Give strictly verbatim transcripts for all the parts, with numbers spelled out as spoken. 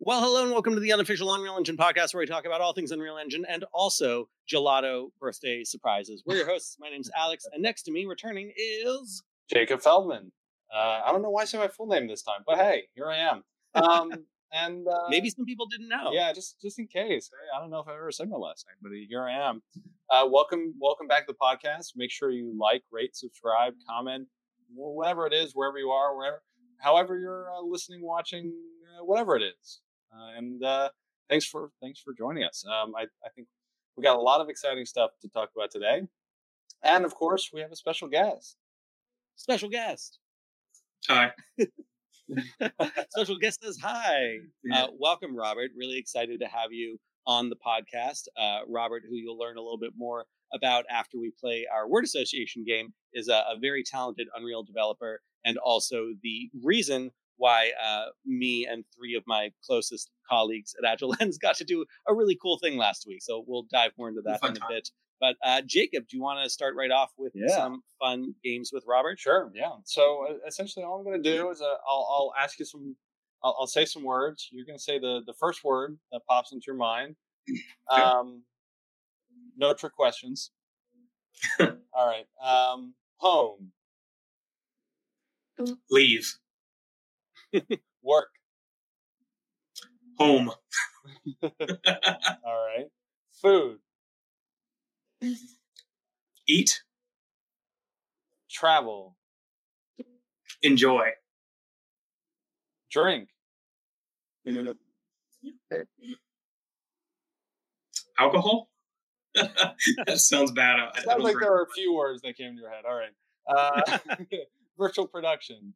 Well, hello and welcome to the unofficial Unreal Engine podcast, where we talk about all things Unreal Engine and also gelato birthday surprises. We're your hosts. My name's Alex, and next to me, returning, is Jacob Feldman. Uh, I don't know why I say my full name this time, but hey, here I am. Um, and uh, maybe some people didn't know. Yeah, just just in case. I don't know if I ever said my last name, but here I am. Uh, welcome, welcome back to the podcast. Make sure you like, rate, subscribe, comment, whatever it is, wherever you are, wherever, however you're uh, listening, watching, uh, whatever it is. Uh, and uh, thanks for thanks for joining us. Um, I, I think we got a lot of exciting stuff to talk about today, and of course, we have a special guest. Special guest. Hi. Special guest says hi. Uh, welcome, Robert. Really excited to have you on the podcast. Uh, Robert, who you'll learn a little bit more about after we play our word association game, is a, a very talented Unreal developer, and also the reason why uh, me and three of my closest colleagues at Agile Lens got to do a really cool thing last week. So we'll dive more into that in a bit. But uh, Jacob, do you want to start right off with yeah. some fun games with Robert? Sure, yeah. So uh, essentially all I'm going to do is uh, I'll, I'll ask you some, I'll, I'll say some words. You're going to say the, the first word that pops into your mind. Um, no trick questions. All right. Um, home. Leave. Work. Home. All right. Food. Eat. Travel. Enjoy. Drink. Alcohol? That sounds bad. I, sounds I like there are a few words that came to your head. All right. Uh, virtual production.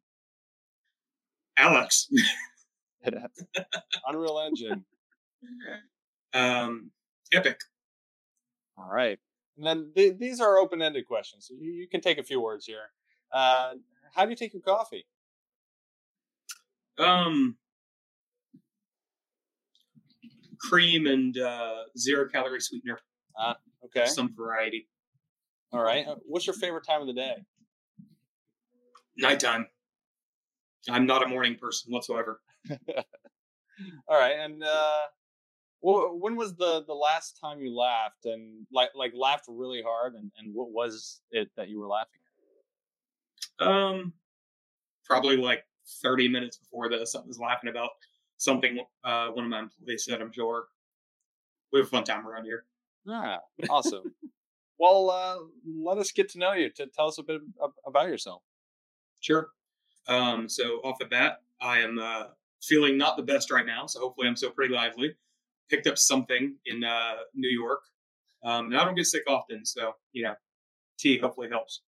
Alex. Unreal Engine. Um, Epic. All right. And then th- these are open-ended questions. So you, you can take a few words here. Uh, how do you take your coffee? Um, cream and uh, zero-calorie sweetener. Ah, okay. Some variety. All right. What's your favorite time of the day? Nighttime. I'm not a morning person whatsoever. All right. And uh, well, when was the, the last time you laughed and like like laughed really hard? And, and what was it that you were laughing at? Um, probably like thirty minutes before this, I was laughing about something uh, one of my employees said, I'm sure. We have a fun time around here. Ah, awesome. Well, uh, let us get to know you. To tell us a bit about yourself. Sure. Um, so off the bat, I am uh, feeling not the best right now, so hopefully I'm still pretty lively. Picked up something in uh, New York, um, and I don't get sick often, so, you know, tea hopefully helps.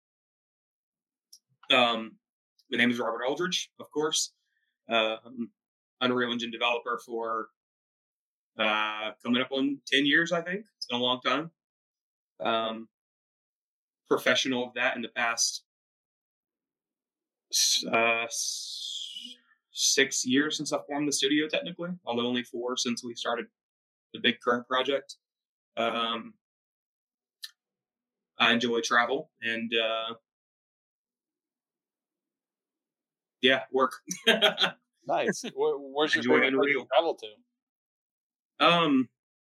Um, my name is Robert Aldridge, of course. Uh, I'm Unreal Engine developer for uh, coming up on ten years, I think. It's been a long time. Um, professional of that in the past uh, six years since I formed the studio, technically, although only four since we started the big current project. Um, I enjoy travel and, uh, yeah, work. Nice. Where, where's your favorite place to travel to? Um,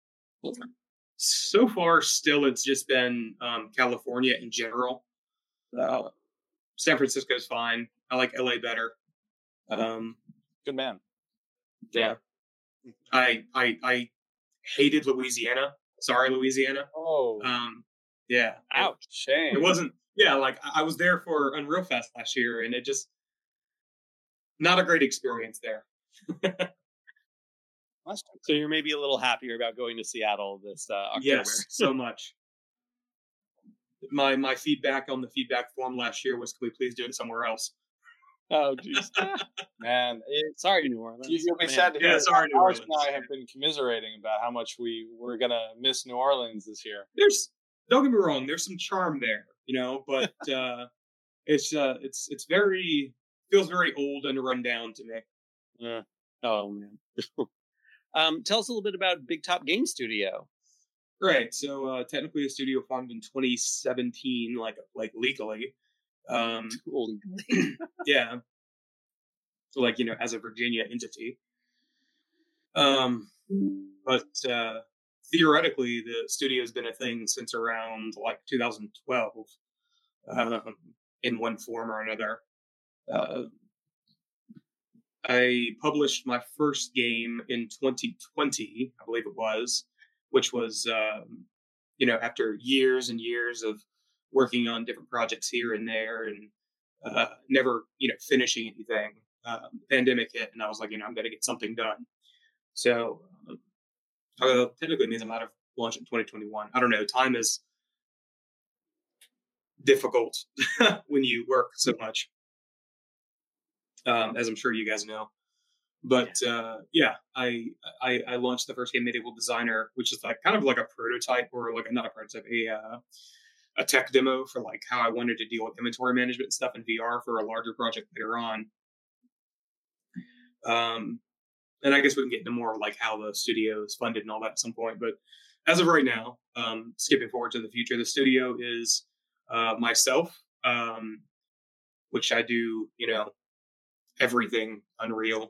so far, still, it's just been um, California in general. Uh, San Francisco's fine. I like L A better. Um, Good man. Yeah. I I I hated Louisiana. Sorry, Louisiana. Oh. Um. Yeah. Ouch. It, Shame. It wasn't. Yeah. Like I was there for Unreal Fest last year, and it just not a great experience there. So you're maybe a little happier about going to Seattle this uh, October. Yes, so much. My my feedback on the feedback form last year was, can we please do it somewhere else? Oh, jeez. Man. It, sorry, New Orleans. You, you'll be Man. sad to hear. Yeah, sorry, New Alex Orleans. and I have been commiserating about how much we were going to miss New Orleans this year. There's, don't get me wrong, there's some charm there, you know, but uh, it's uh, it's it's very, feels very old and run down to me. Yeah. Oh, man. um, tell us a little bit about Big Top Game Studio. Right. So uh, technically, a studio formed in twenty seventeen, like like legally. Um, yeah. So like, you know, as a Virginia entity. Um, but uh, theoretically, the studio has been a thing since around like two thousand twelve, um, in one form or another. Uh, I published my first game in twenty twenty, I believe it was, which was, um, you know, after years and years of working on different projects here and there and uh, never, you know, finishing anything. Um, the pandemic hit, and I was like, you know, I'm going to get something done. So, um, uh, typically means I might have launched in twenty twenty-one. I don't know. Time is difficult when you work so much, um, as I'm sure you guys know. But uh, yeah, I, I I launched the first game, Medieval Designer, which is like kind of like a prototype, or like not a prototype, a uh, a tech demo for like how I wanted to deal with inventory management and stuff in V R for a larger project later on. Um, and I guess we can get into more of like how the studio is funded and all that at some point. But as of right now, um, skipping forward to the future, the studio is uh, myself, um, which I do, you know, everything Unreal.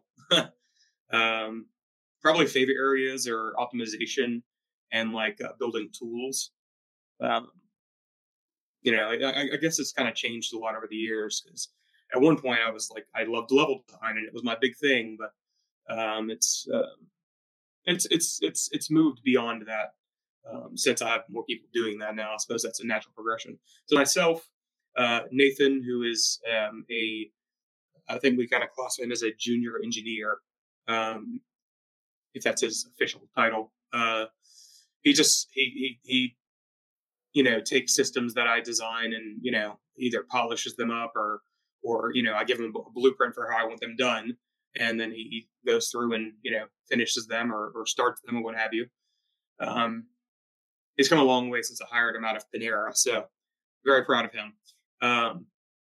um, probably favorite areas are optimization and like uh, building tools. Um, you know, I, I guess it's kind of changed a lot over the years, because at one point I was like, I loved level design and it was my big thing, but um, it's uh, it's it's it's it's moved beyond that. Um, since I have more people doing that now, I suppose that's a natural progression. So myself, uh, Nathan, who is um, a, I think we kind of classify him as a junior engineer, um, if that's his official title. Uh, he just he he he. you know, takes systems that I design and, you know, either polishes them up or, or, you know, I give him a blueprint for how I want them done. And then he goes through and, you know, finishes them or, or starts them or what have you. Um, he's come a long way since I hired him out of Panera. So very proud of him. Um,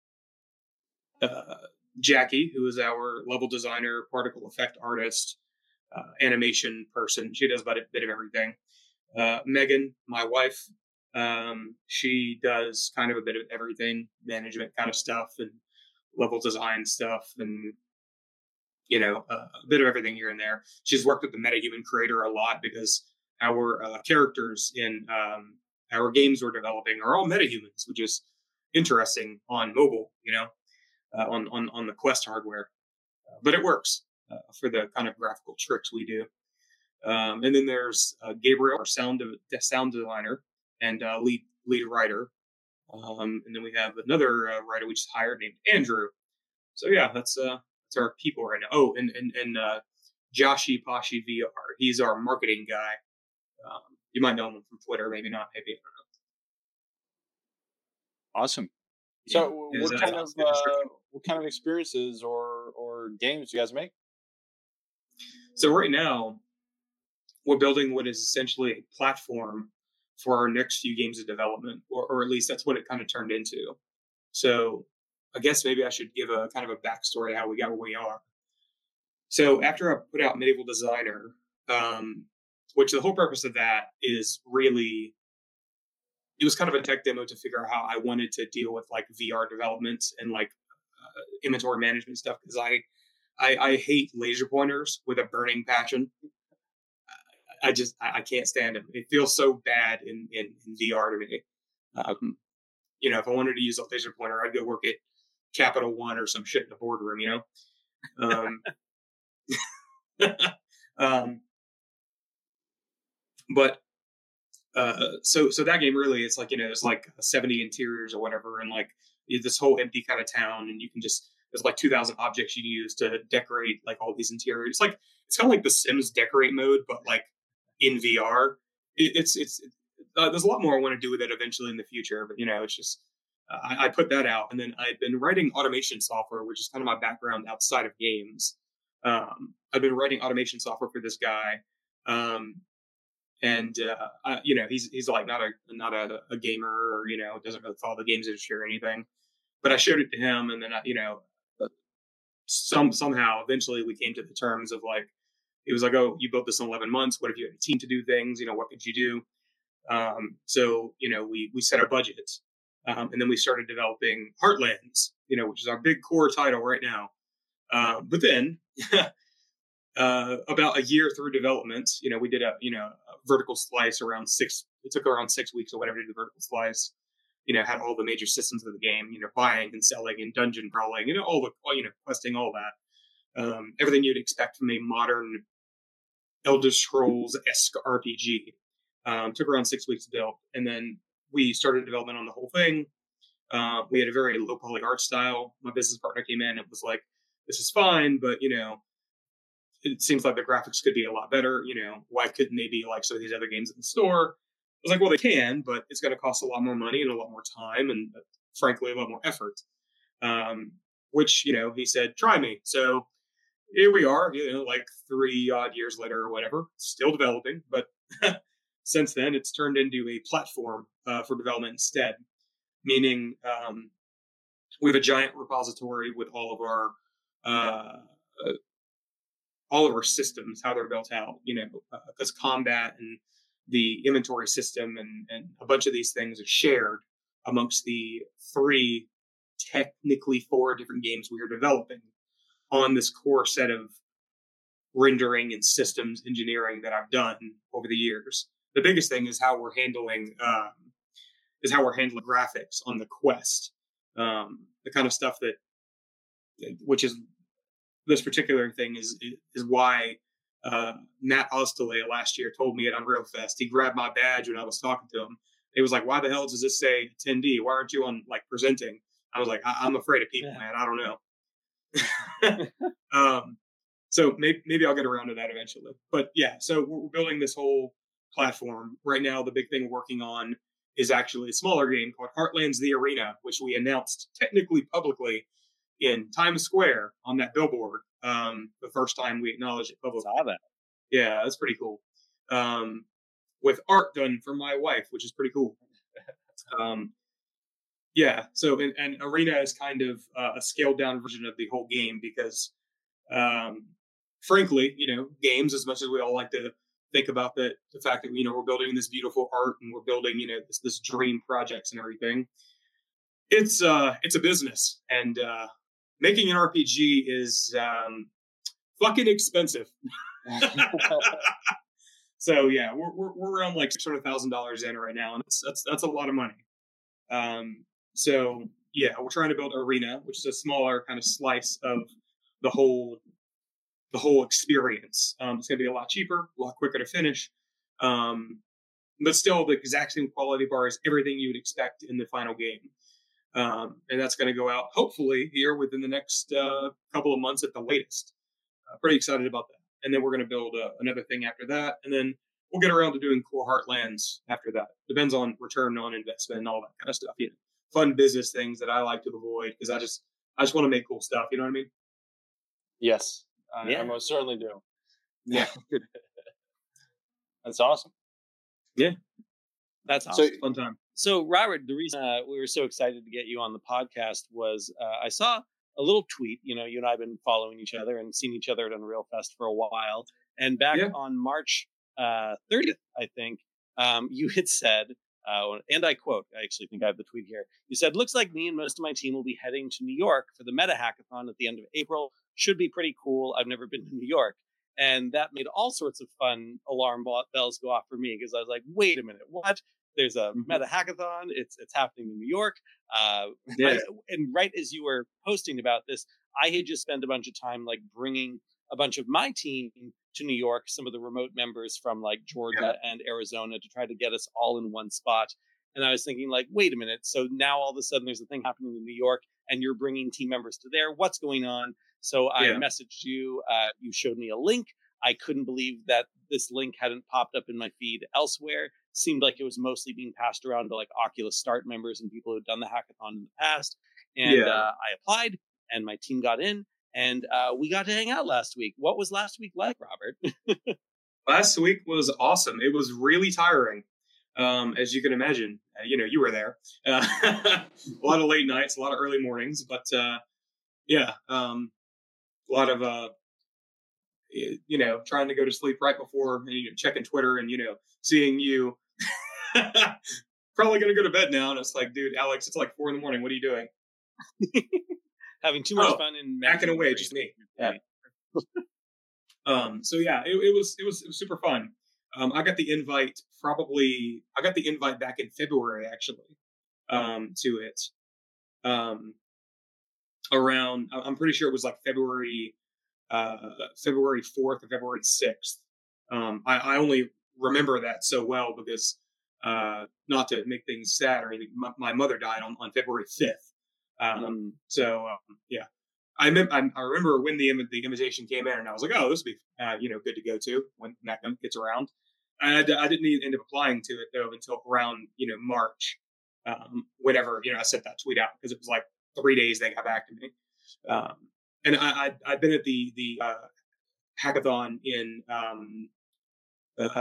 uh, Jackie, who is our level designer, particle effect artist, uh, animation person. She does about a bit of everything. Uh, Megan, my wife, Um, she does kind of a bit of everything, management kind of stuff and level design stuff and, you know, uh, a bit of everything here and there. She's worked with the MetaHuman creator a lot because our uh, characters in um, our games we're developing are all MetaHumans, which is interesting on mobile, you know, uh, on, on, on the Quest hardware. Uh, but it works uh, for the kind of graphical tricks we do. Um, and then there's uh, Gabriel, our sound, de- sound designer, and uh, lead lead writer, um, and then we have another uh, writer we just hired named Andrew. So yeah, that's uh, that's our people right now. Oh, and and and uh, Joshi Pashi V R. He's our marketing guy. Um, you might know him from Twitter, maybe not. Maybe I don't know. Awesome. So, yeah, what kind of uh, what kind of experiences or or games do you guys make? So right now, we're building what is essentially a platform for our next few games of development, or, or at least that's what it kind of turned into. So I guess maybe I should give a kind of a backstory of how we got where we are. So after I put out Medieval Designer, um, which the whole purpose of that is really, it was kind of a tech demo to figure out how I wanted to deal with like V R development and like uh, inventory management stuff. Cause I, I, I hate laser pointers with a burning passion. I just, I can't stand them. It feels so bad in, in, in V R to me. Um, you know, if I wanted to use a laser pointer, I'd go work at Capital One or some shit in the boardroom, you know? Um, um, but, uh, so, so that game really, it's like, you know, there's like seventy interiors or whatever. And like this whole empty kind of town. And you can just, there's like two thousand objects you can use to decorate like all these interiors. It's like, it's kind of like the Sims decorate mode, but like, in V R, it, it's it's uh, there's a lot more I want to do with it eventually in the future. But you know, it's just uh, I, I put that out, and then I've been writing automation software, which is kind of my background outside of games. Um, I've been writing automation software for this guy, um, and uh, I, you know, he's he's like not a not a, a gamer, or you know, doesn't really follow the games industry or anything. But I showed it to him, and then I, you know, some somehow eventually we came to the terms of like. It was like, oh, you built this in eleven months. What if you had a team to do things? You know, what could you do? Um, so, you know, we we set our budgets. Um, and then we started developing Heartlands, you know, which is our big core title right now. Uh, but then uh, about a year through development, you know, we did a, you know, a vertical slice around six, it took around six weeks or whatever to do the vertical slice, you know, had all the major systems of the game, you know, buying and selling and dungeon crawling, you know, all the, all, you know, questing, all that. Um, everything you'd expect from a modern Elder Scrolls-esque R P G. Um, took around six weeks to build. And then we started development on the whole thing. Uh, we had a very low poly art style. My business partner came in and was like, this is fine, but, you know, it seems like the graphics could be a lot better. You know, why couldn't they be like some of these other games in the store? I was like, well, they can, but it's going to cost a lot more money and a lot more time and, uh, frankly, a lot more effort. Um, which, you know, he said, try me. So here we are, you know, like three odd years later or whatever, still developing. But since then, it's turned into a platform uh, for development instead, meaning um, we have a giant repository with all of our uh, uh, all of our systems, how they're built out, you know, because uh, combat and the inventory system and, and a bunch of these things are shared amongst the three, technically four different games we are developing on this core set of rendering and systems engineering that I've done over the years. The biggest thing is how we're handling um, is how we're handling graphics on the Quest, um, the kind of stuff that, which is this particular thing is is why uh, Matt Ostale last year told me at Unreal Fest. He grabbed my badge when I was talking to him. He was like, "Why the hell does this say attendee? Why aren't you on like presenting?" I was like, I- "I'm afraid of people, yeah. man. I don't know." um, so maybe maybe I'll get around to that eventually. But yeah, so we're building this whole platform right now. The big thing we're working on is actually a smaller game called Heartlands: The Arena, which we announced technically publicly in Times Square on that billboard. Um, the first time we acknowledged it publicly. Saw that. Yeah, that's pretty cool. Um, with art done for my wife, which is pretty cool. um, yeah, so and, and Arena is kind of uh, a scaled down version of the whole game because, um, frankly, you know, games, as much as we all like to think about the, the fact that, you know, we're building this beautiful art and we're building, you know, this, this dream projects and everything. It's uh, it's a business, and uh, making an R P G is um, fucking expensive. So yeah, we're we're, we're around like six hundred thousand dollars in right now, and that's that's that's a lot of money. Um, so yeah, we're trying to build Arena, which is a smaller kind of slice of the whole the whole experience. Um, it's going to be a lot cheaper, a lot quicker to finish, um, but still the exact same quality bar as everything you would expect in the final game. Um, and that's going to go out hopefully here within the next uh, couple of months at the latest. Uh, pretty excited about that. And then we're going to build uh, another thing after that. And then we'll get around to doing Core Heartlands after that. Depends on return on investment and all that kind of stuff. You know, fun business things that I like to avoid because I just I just want to make cool stuff. You know what I mean? Yes, I, yeah. I most certainly do. Yeah, that's awesome. Yeah, that's awesome. So, fun time. So, Robert, the reason uh, we were so excited to get you on the podcast was uh, I saw a little tweet. You know, you and I have been following each other and seen each other at Unreal Fest for a while. And back yeah. on March uh, thirtieth, I think, um, you had said, uh, and I quote, I actually think I have the tweet here. You said, "Looks like me and most of my team will be heading to New York for the Meta Hackathon at the end of April. Should be pretty cool. I've never been to New York." And that made all sorts of fun alarm bells go off for me because I was like, wait a minute, what? There's a Meta Hackathon. It's it's happening in New York. Uh, yeah. I, and right as you were posting about this, I had just spent a bunch of time like bringing a bunch of my team to New York, some of the remote members from like Georgia yeah. and Arizona to try to get us all in one spot. And I was thinking like, wait a minute. So now all of a sudden there's a thing happening in New York and you're bringing team members to there. What's going on? So I yeah. messaged you. Uh, you showed me a link. I couldn't believe that this link hadn't popped up in my feed elsewhere. Seemed like it was mostly being passed around to like Oculus Start members and people who'd done the hackathon in the past. And yeah. uh, I applied and my team got in and uh, we got to hang out last week. What was last week like, Robert? Last week was awesome. It was really tiring. Um, as you can imagine, uh, you know, you were there. Uh, a lot of late nights, a lot of early mornings, but uh, yeah, um, a lot of, uh, you know, trying to go to sleep right before, you know, checking Twitter and, you know, seeing you probably going to go to bed now. And it's like, dude, Alex, it's like four in the morning. What are you doing? Having too much oh, fun and hacking away, just me. Yeah. Um, so yeah, it, it was it was it was super fun. Um, I got the invite probably I got the invite back in February actually um, to it. Um, around I'm pretty sure it was like February uh, February fourth or February sixth. Um, I, I only remember that so well because uh, not to make things sad or anything, my, my mother died on, on February fifth. Um, mm. So um, yeah, I, mem- I I remember when the the invitation came in, and I was like, oh, this would be uh, you know good to go to when that gets around. And I, I didn't end up applying to it though until around you know March, um, whenever you know I sent that tweet out because it was like three days they got back to me. Um, and I, I I'd been at the the uh, hackathon in um, uh,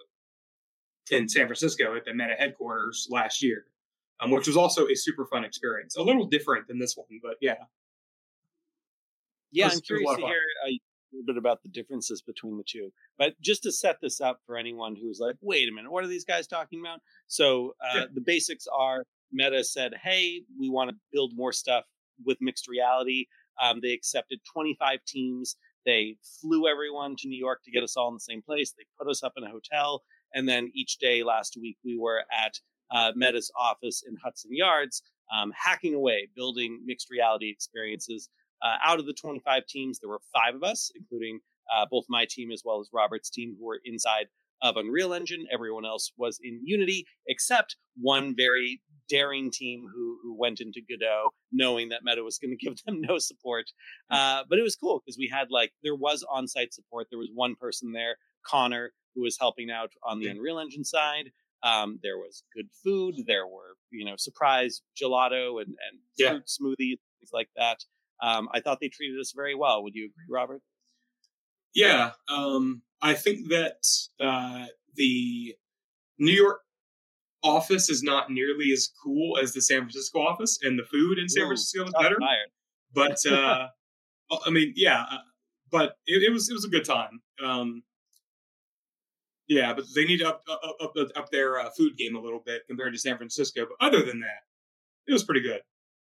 in San Francisco at the Meta headquarters last year, um, which was also a super fun experience. A little different than this one, but yeah. Yeah, was, I'm curious to hear a little bit about the differences between the two. But just to set this up for anyone who's like, wait a minute, what are these guys talking about? So uh, yeah. the basics are Meta said, hey, we want to build more stuff with mixed reality. Um, they accepted twenty-five teams. They flew everyone to New York to get us all in the same place. They put us up in a hotel. And then each day last week, we were at uh, Meta's office in Hudson Yards, um, hacking away, building mixed reality experiences. Uh, out of the twenty-five teams, there were five of us, including uh, both my team as well as Robert's team, who were inside of Unreal Engine. Everyone else was in Unity, except one very daring team who who went into Godot, knowing that Meta was going to give them no support. Uh, but it was cool because we had like there was on-site support. There was one person there, Connor, who was helping out on the Unreal Engine side. Um, there was good food. There were you know surprise gelato and and yeah. fruit smoothies, things like that. Um, I thought they treated us very well. Would you agree, Robert? Yeah, um, I think that uh, the New York office is not nearly as cool as the San Francisco office, and the food in San Whoa, Francisco is better. Fired. But uh, I mean, yeah, but it, it was it was a good time. Um, yeah, but they need to up up up, up their uh, food game a little bit compared to San Francisco. But other than that, it was pretty good.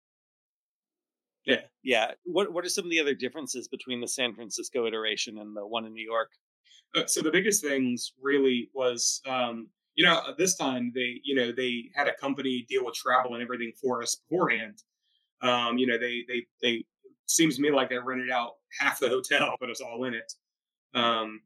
Yeah. Yeah. What What are some of the other differences between the San Francisco iteration and the one in New York? Uh, so the biggest things really was, um, you know, this time they, you know, they had a company deal with travel and everything for us beforehand. Um, you know, they, they, they, seems to me like they rented out half the hotel, put us all in it. Um,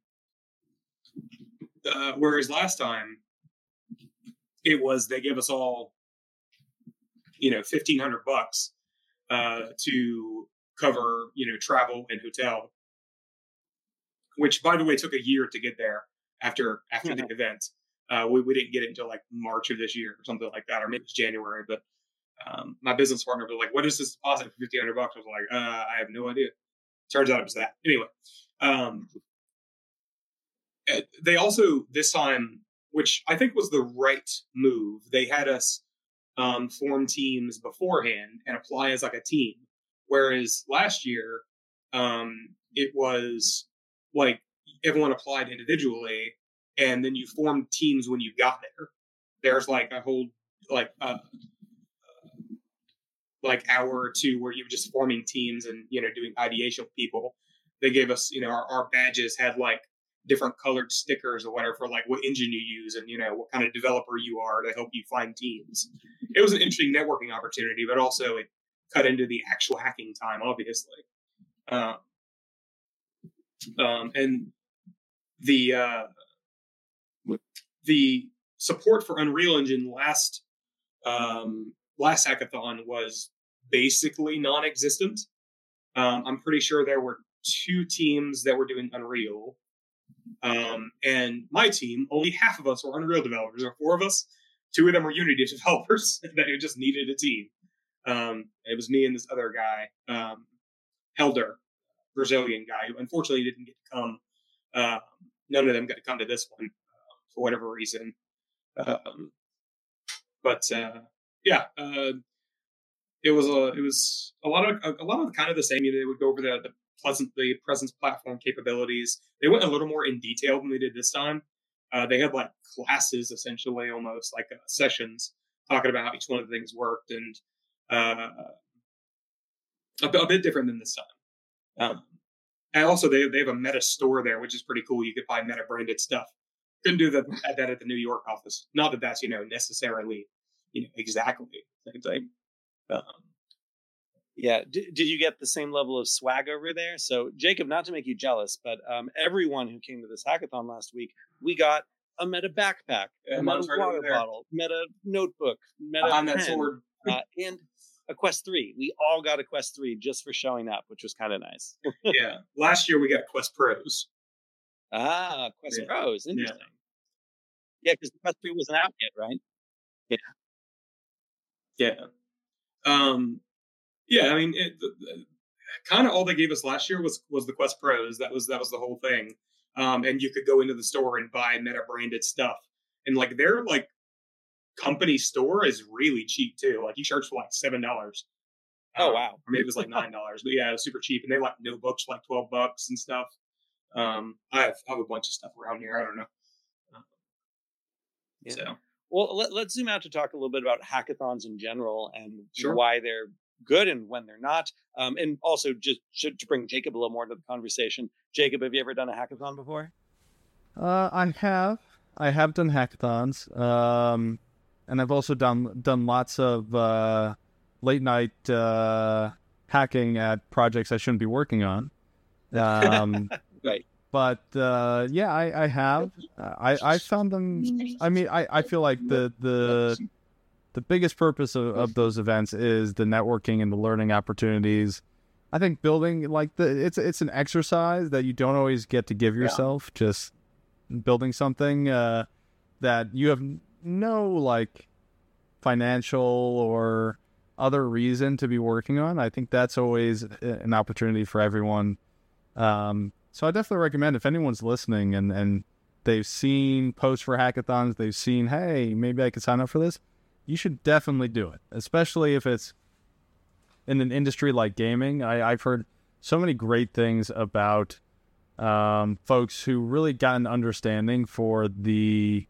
uh, whereas last time it was, they gave us all, you know, fifteen hundred bucks. Uh, to cover, you know, travel and hotel, which, by the way, took a year to get there after after the event. Uh, we, we didn't get it until like March of this year or something like that, or maybe it was January. But um, my business partner was like, "What is this deposit for fifteen hundred bucks?" I was like, uh, "I have no idea." Turns out it was that. Anyway, um, they also this time, which I think was the right move, they had us Um, form teams beforehand and apply as like a team. Whereas last year, um, it was like everyone applied individually and then you formed teams when you got there. There's like a whole like uh, like hour or two where you were just forming teams and, you know, doing ideation with people. They gave us, you know, our, our badges had like different colored stickers or whatever for like what engine you use and, you know, what kind of developer you are to help you find teams. It was an interesting networking opportunity, but also it cut into the actual hacking time, obviously. Uh, um, and the uh, the support for Unreal Engine last um, last hackathon was basically non-existent. Um, I'm pretty sure there were two teams that were doing Unreal. Um, and my team, only half of us were Unreal developers. There were four of us. Two of them were Unity developers that just needed a team. Um, it was me and this other guy, um, Helder, Brazilian guy, who unfortunately didn't get to come. Uh, none of them got to come to this one uh, for whatever reason. Um, but uh, yeah, uh, it was a it was a lot of a, a lot of kind of the same. You know, they would go over the, the pleasant the presence platform capabilities. They went a little more in detail than they did this time. Uh, they had like classes, essentially, almost like uh, sessions, talking about how each one of the things worked, and uh, a, a bit different than this time. Um, And also, they they have a Meta store there, which is pretty cool. You could buy Meta branded stuff. Couldn't do that at that at the New York office. Not that that's you know necessarily you know exactly the same thing. Um, Yeah. D- did you get the same level of swag over there? So, Jacob, not to make you jealous, but um, everyone who came to this hackathon last week, we got a Meta backpack, Yeah, a mine's Meta right over water there. bottle, Meta notebook, Meta behind that pen, sword. uh, and a Quest three. We all got a Quest three just for showing up, which was kind of nice. Yeah. Last year we got Quest Pros. Ah, Quest Yeah. Pros. Interesting. Yeah, because the Quest three wasn't out yet, right? Yeah. Um. Yeah. I mean, it, the, the, kind of all they gave us last year was was the Quest Pros. That was that was the whole thing. Um. And you could go into the store and buy Meta branded stuff, and like their like company store is really cheap too. Like you charge for like seven dollars. Oh Um, wow. Or maybe it was like nine dollars, but yeah, it was super cheap. And they like notebooks for like twelve bucks and stuff. Um, I have, I have a bunch of stuff around here. I don't know. Um, Yeah. So Well, let, let's zoom out to talk a little bit about hackathons in general and Sure. why they're good and when they're not. Um, and also just should, to bring Jacob a little more into the conversation. Jacob, have you ever done a hackathon before? Uh, I have. I have done hackathons. Um, and I've also done done lots of uh, late night uh, hacking at projects I shouldn't be working on. Um, Right. But uh, yeah, I, I have. Uh, I I found them. I mean, I, I feel like the the the biggest purpose of, of those events is the networking and the learning opportunities. I think building like the it's it's an exercise that you don't always get to give yourself. Yeah. Just building something uh, that you have no like financial or other reason to be working on. I think that's always an opportunity for everyone. Um, so I definitely recommend if anyone's listening and, and they've seen posts for hackathons, they've seen, hey, maybe I could sign up for this. You should definitely do it, especially if it's in an industry like gaming. I, I've heard so many great things about um, folks who really got an understanding for the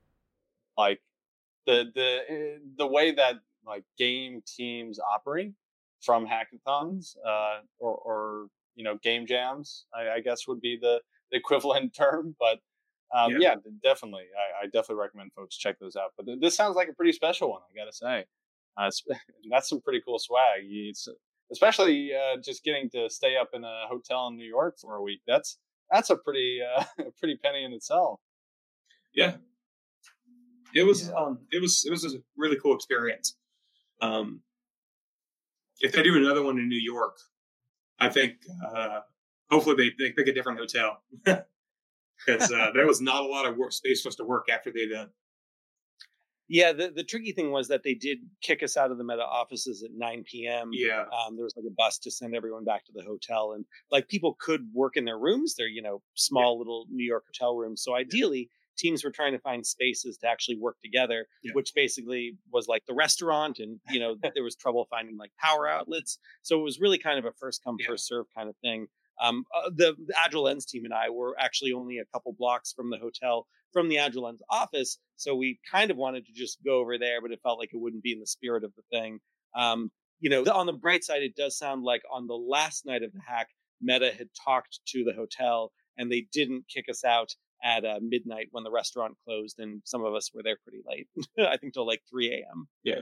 like the the the way that like game teams operate from hackathons uh, or or you know game jams. I, I guess would be the, the equivalent term, but um, yeah. yeah, definitely. I, I definitely recommend folks check those out. But th- this sounds like a pretty special one, I gotta say. Uh, that's some pretty cool swag. It's, especially uh, just getting to stay up in a hotel in New York for a week. That's that's a pretty uh, a pretty penny in itself. Yeah, it was. Yeah. Um, it was. It was a really cool experience. Um, if they do another one in New York, I think uh, hopefully they, they pick a different hotel because uh, there was not a lot of work space for us to work after they did. Yeah, the, the tricky thing was that they did kick us out of the Meta offices at nine p.m. Yeah. Um, there was like a bus to send everyone back to the hotel. And like people could work in their rooms. They're, you know, small yeah. little New York hotel rooms. So ideally, teams were trying to find spaces to actually work together, yeah. which basically was like the restaurant. And, you know, there was trouble finding like power outlets. So it was really kind of a first come, yeah. first serve kind of thing. Um, uh, the, the Agile Lens team and I were actually only a couple blocks from the hotel from the Agile Lens office. So we kind of wanted to just go over there, but it felt like it wouldn't be in the spirit of the thing. Um, you know, on the bright side, it does sound like on the last night of the hack, Meta had talked to the hotel and they didn't kick us out at uh, midnight when the restaurant closed. And some of us were there pretty late, I think till like three a.m. Yeah.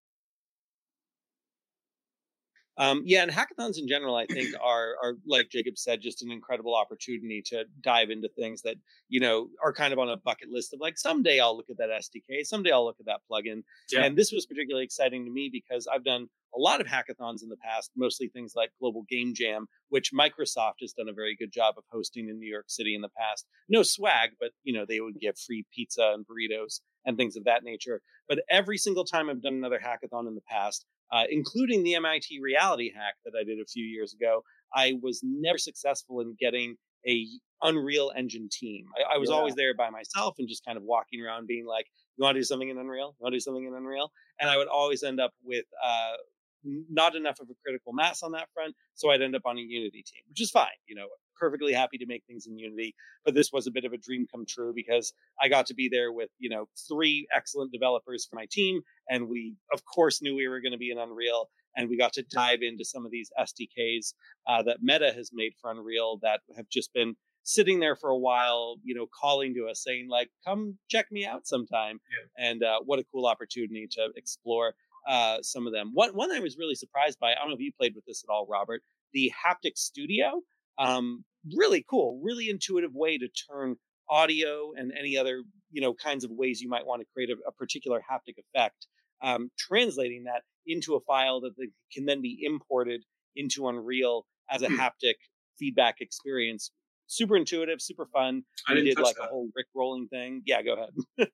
Um, yeah, and hackathons in general, I think, are, are, like Jacob said, just an incredible opportunity to dive into things that, you know, are kind of on a bucket list of like, someday I'll look at that S D K, someday I'll look at that plugin. Yeah. And this was particularly exciting to me because I've done a lot of hackathons in the past, mostly things like Global Game Jam, which Microsoft has done a very good job of hosting in New York City in the past. No swag, but, you know, they would give free pizza and burritos and things of that nature. But every single time I've done another hackathon in the past, Uh, including the M I T reality hack that I did a few years ago, I was never successful in getting a Unreal Engine team. I, I was yeah. always there by myself and just kind of walking around being like, you want to do something in Unreal? You want to do something in Unreal? And I would always end up with uh, not enough of a critical mass on that front. So I'd end up on a Unity team, which is fine. You know, perfectly happy to make things in Unity, but this was a bit of a dream come true because I got to be there with, you know, three excellent developers for my team. And we, of course, knew we were going to be in Unreal. And we got to dive into some of these S D Ks uh, that Meta has made for Unreal that have just been sitting there for a while, you know, calling to us saying, like, come check me out sometime. Yeah. And uh, what a cool opportunity to explore uh, some of them. One, one I was really surprised by, I don't know if you played with this at all, Robert, the Haptic Studio. Um, really cool, really intuitive way to turn audio and any other, you know, kinds of ways you might want to create a, a particular haptic effect, um, translating that into a file that they can then be imported into Unreal as a haptic feedback experience. Super intuitive, super fun. I we didn't did like that. a whole Rick rolling thing. Yeah, go ahead.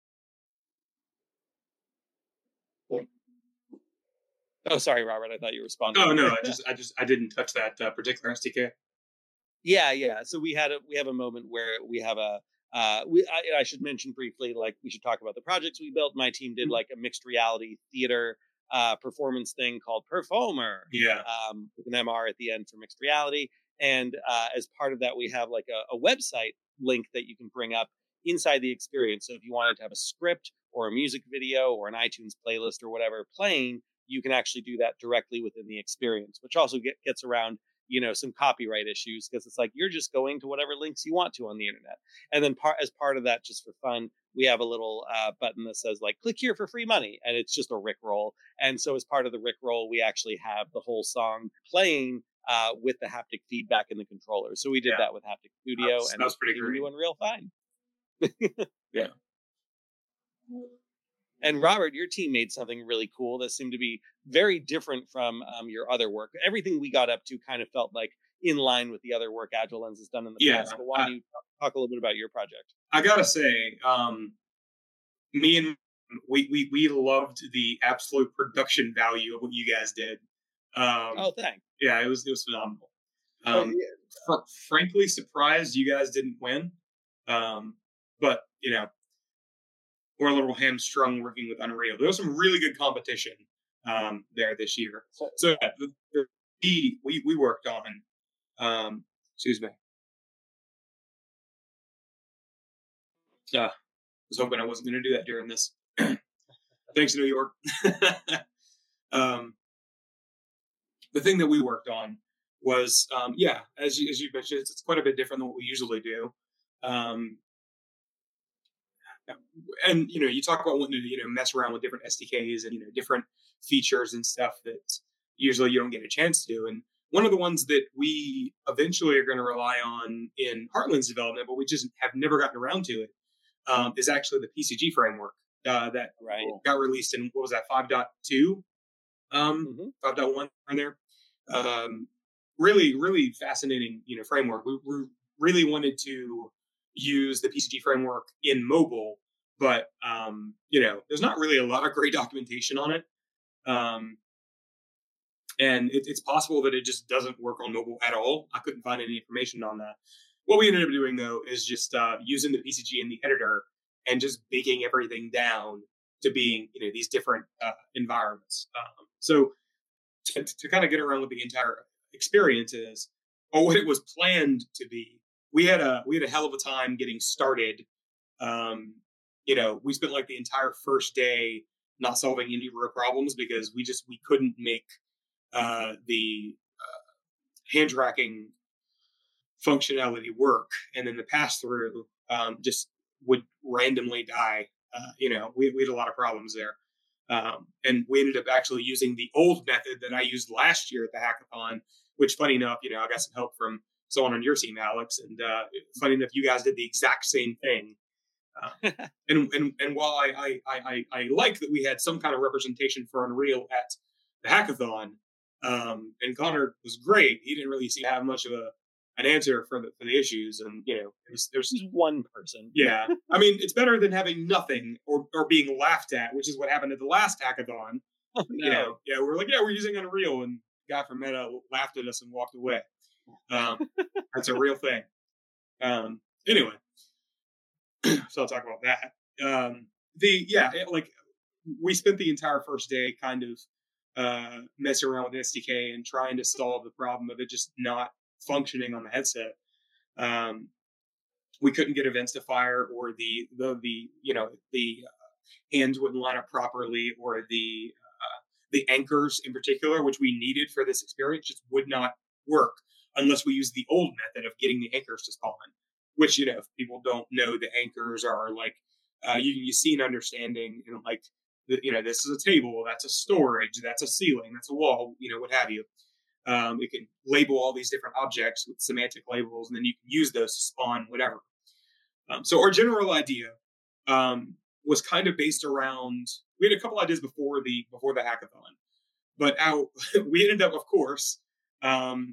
Oh, sorry, Robert. I thought you responded. Oh no, I just, I just, I didn't touch that uh, particular S D K. Yeah, yeah. So we had a we have a moment where we have a uh we I, I should mention briefly, like we should talk about the projects we built. My team did like a mixed reality theater uh performance thing called Performer. Yeah. Um with an M R at the end for mixed reality. And uh as part of that we have like a, a website link that you can bring up inside the experience. So if you wanted to have a script or a music video or an iTunes playlist or whatever playing, you can actually do that directly within the experience, which also get, gets around, you know, some copyright issues because it's like you're just going to whatever links you want to on the internet. And then part as part of that, just for fun, we have a little uh, button that says like click here for free money, and it's just a Rickroll. And so as part of the Rickroll, we actually have the whole song playing uh, with the haptic feedback in the controller. So we did yeah. that with Haptic Studio, that's, and that was pretty great. Unreal fine. Yeah. And Robert, your team made something really cool that seemed to be very different from um, your other work. Everything we got up to kind of felt like in line with the other work AgileLens has done in the yeah, past. But why don't you talk a little bit about your project? I gotta say, um, me and we, we we loved the absolute production value of what you guys did. Um, oh, thanks. Yeah, it was it was phenomenal. Um, oh, yeah. fr- frankly, surprised you guys didn't win. Um, but you know. We're a little hamstrung working with Unreal. There was some really good competition um, there this year. So yeah, the, the, we we worked on. Um, excuse me. Yeah, uh, I was hoping I wasn't going to do that during this. Thanks, New York. um, the thing that we worked on was, um, yeah, as you, as you mentioned, it's, it's quite a bit different than what we usually do. Um, And, you know, you talk about wanting to, you know, mess around with different S D Ks and, you know, different features and stuff that usually you don't get a chance to do. And one of the ones that we eventually are going to rely on in Heartland's development, but we just have never gotten around to it, um, is actually the P C G framework uh, that right. got released in, what was that, five point two? Um, mm-hmm. five point one on there. Um, really, really fascinating, you know, framework. We, we really wanted to use the P C G framework in mobile, but um, you know, there's not really a lot of great documentation on it, um, and it, it's possible that it just doesn't work on mobile at all. I couldn't find any information on that. What we ended up doing though is just uh, using the P C G in the editor and just baking everything down to being, you know, these different uh, environments. Um, so to, to kind of get around with the entire experience is, or what it was planned to be. We had a we had a hell of a time getting started. Um, you know, we spent like the entire first day not solving any real problems because we just we couldn't make uh, the uh, hand tracking functionality work, and then the pass through um, just would randomly die. Uh, you know, we we had a lot of problems there, um, and we ended up actually using the old method that I used last year at the hackathon. Which, funny enough, you know, I got some help from someone on your team, Alex, and uh, funny enough, you guys did the exact same thing. Uh, and and and while I, I I I like that we had some kind of representation for Unreal at the hackathon, um, and Connor was great. He didn't really seem to have much of a an answer for the for the issues, and you know, there's there's one person. Yeah, I mean, it's better than having nothing or or being laughed at, which is what happened at the last hackathon. Oh, no. You know, yeah, we're like, yeah, we're using Unreal, and the guy from Meta laughed at us and walked away. Um, that's a real thing. Um, anyway, so I'll talk about that. Um, the yeah, it, like we spent the entire first day kind of uh, messing around with S D K and trying to solve the problem of it just not functioning on the headset. Um, we couldn't get events to fire, or the the the you know the hands wouldn't line up properly, or the uh, the anchors in particular, which we needed for this experience, just would not work unless we used the old method of getting the anchors to spawn. Which, you know, if people don't know, the anchors are like uh, you you see an understanding, you know, like you know, this is a table, that's a storage, that's a ceiling, that's a wall, you know, what have you. Um, it can label all these different objects with semantic labels, and then you can use those to spawn whatever. Um, so our general idea um, was kind of based around. We had a couple ideas before the before the hackathon, but out we ended up, of course, um,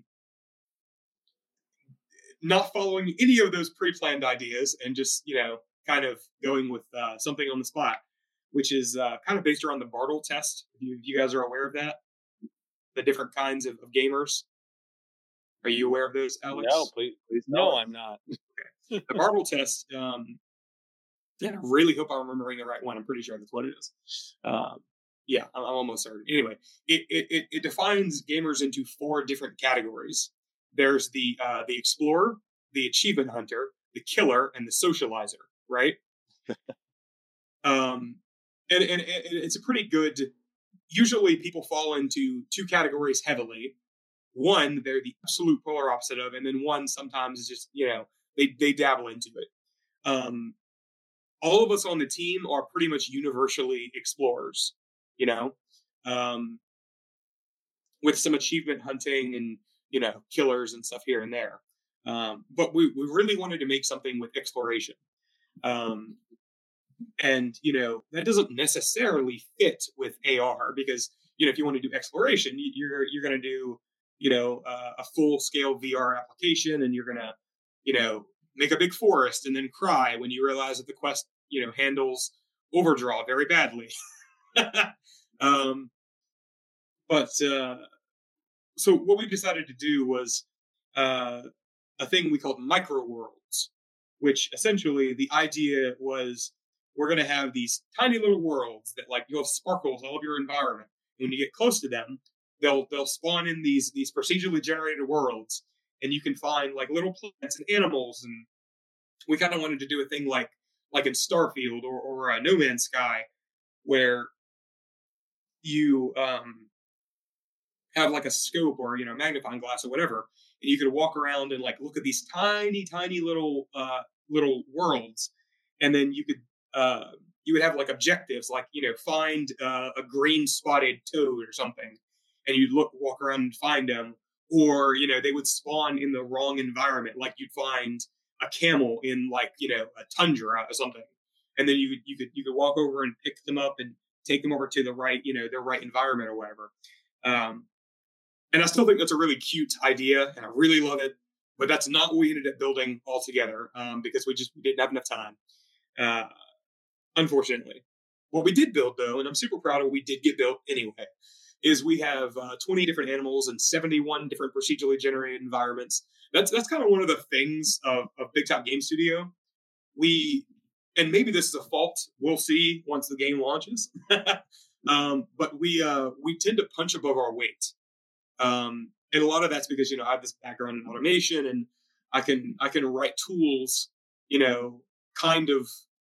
not following any of those pre-planned ideas, and just you know, kind of going with uh, something on the spot, which is uh, kind of based around the Bartle test. If you, if you guys are aware of that. The different kinds of, of gamers. Are you aware of those, Alex? No, please, please No, no. I'm not. Okay. The Bartle test, um, and I really hope I'm remembering the right one. I'm pretty sure that's what it is. Um, yeah, I'm, I'm almost certain. Anyway, it, it, it, it defines gamers into four different categories. There's the uh, the explorer, the achievement hunter, the killer, and the socializer, right? um, and, and, and it's a pretty good... Usually people fall into two categories heavily. One, they're the absolute polar opposite of, and then one sometimes is just, you know, they, they dabble into it. Um, all of us on the team are pretty much universally explorers, you know, um, with some achievement hunting and, you know, killers and stuff here and there. Um, but we, we really wanted to make something with exploration. Um, And, you know, that doesn't necessarily fit with A R because, you know, if you want to do exploration, you're you're going to do, you know, uh, a full scale V R application, and you're going to, you know, make a big forest and then cry when you realize that the quest, you know, handles overdraw very badly. um, but uh, so what we decided to do was uh, a thing we called micro worlds, which essentially the idea was, we're going to have these tiny little worlds that, like, you have sparkles all over your environment. When you get close to them, they'll they'll spawn in these these procedurally generated worlds, and you can find like little plants and animals. And we kind of wanted to do a thing like like in Starfield or or uh, No Man's Sky, where you um, have like a scope or you know magnifying glass or whatever, and you could walk around and like look at these tiny tiny little uh, little worlds, and then you could. Uh, you would have like objectives, like, you know, find uh, a green spotted toad or something, and you'd look, walk around and find them. Or, you know, they would spawn in the wrong environment, like you'd find a camel in like, you know, a tundra or something, and then you could you could you could walk over and pick them up and take them over to the right, you know, their right environment or whatever. Um, and I still think that's a really cute idea, and I really love it. But that's not what we ended up building altogether, um, because we just we didn't have enough time. Uh, Unfortunately. What we did build, though, and I'm super proud of what we did get built anyway, is we have uh, twenty different animals and seventy-one different procedurally generated environments. That's that's kind of one of the things of, of Big Top Game Studio. We, and maybe this is a fault, we'll see once the game launches, um, but we uh, we tend to punch above our weight. Um, and a lot of that's because, you know, I have this background in automation, and I can I can write tools, you know, kind of,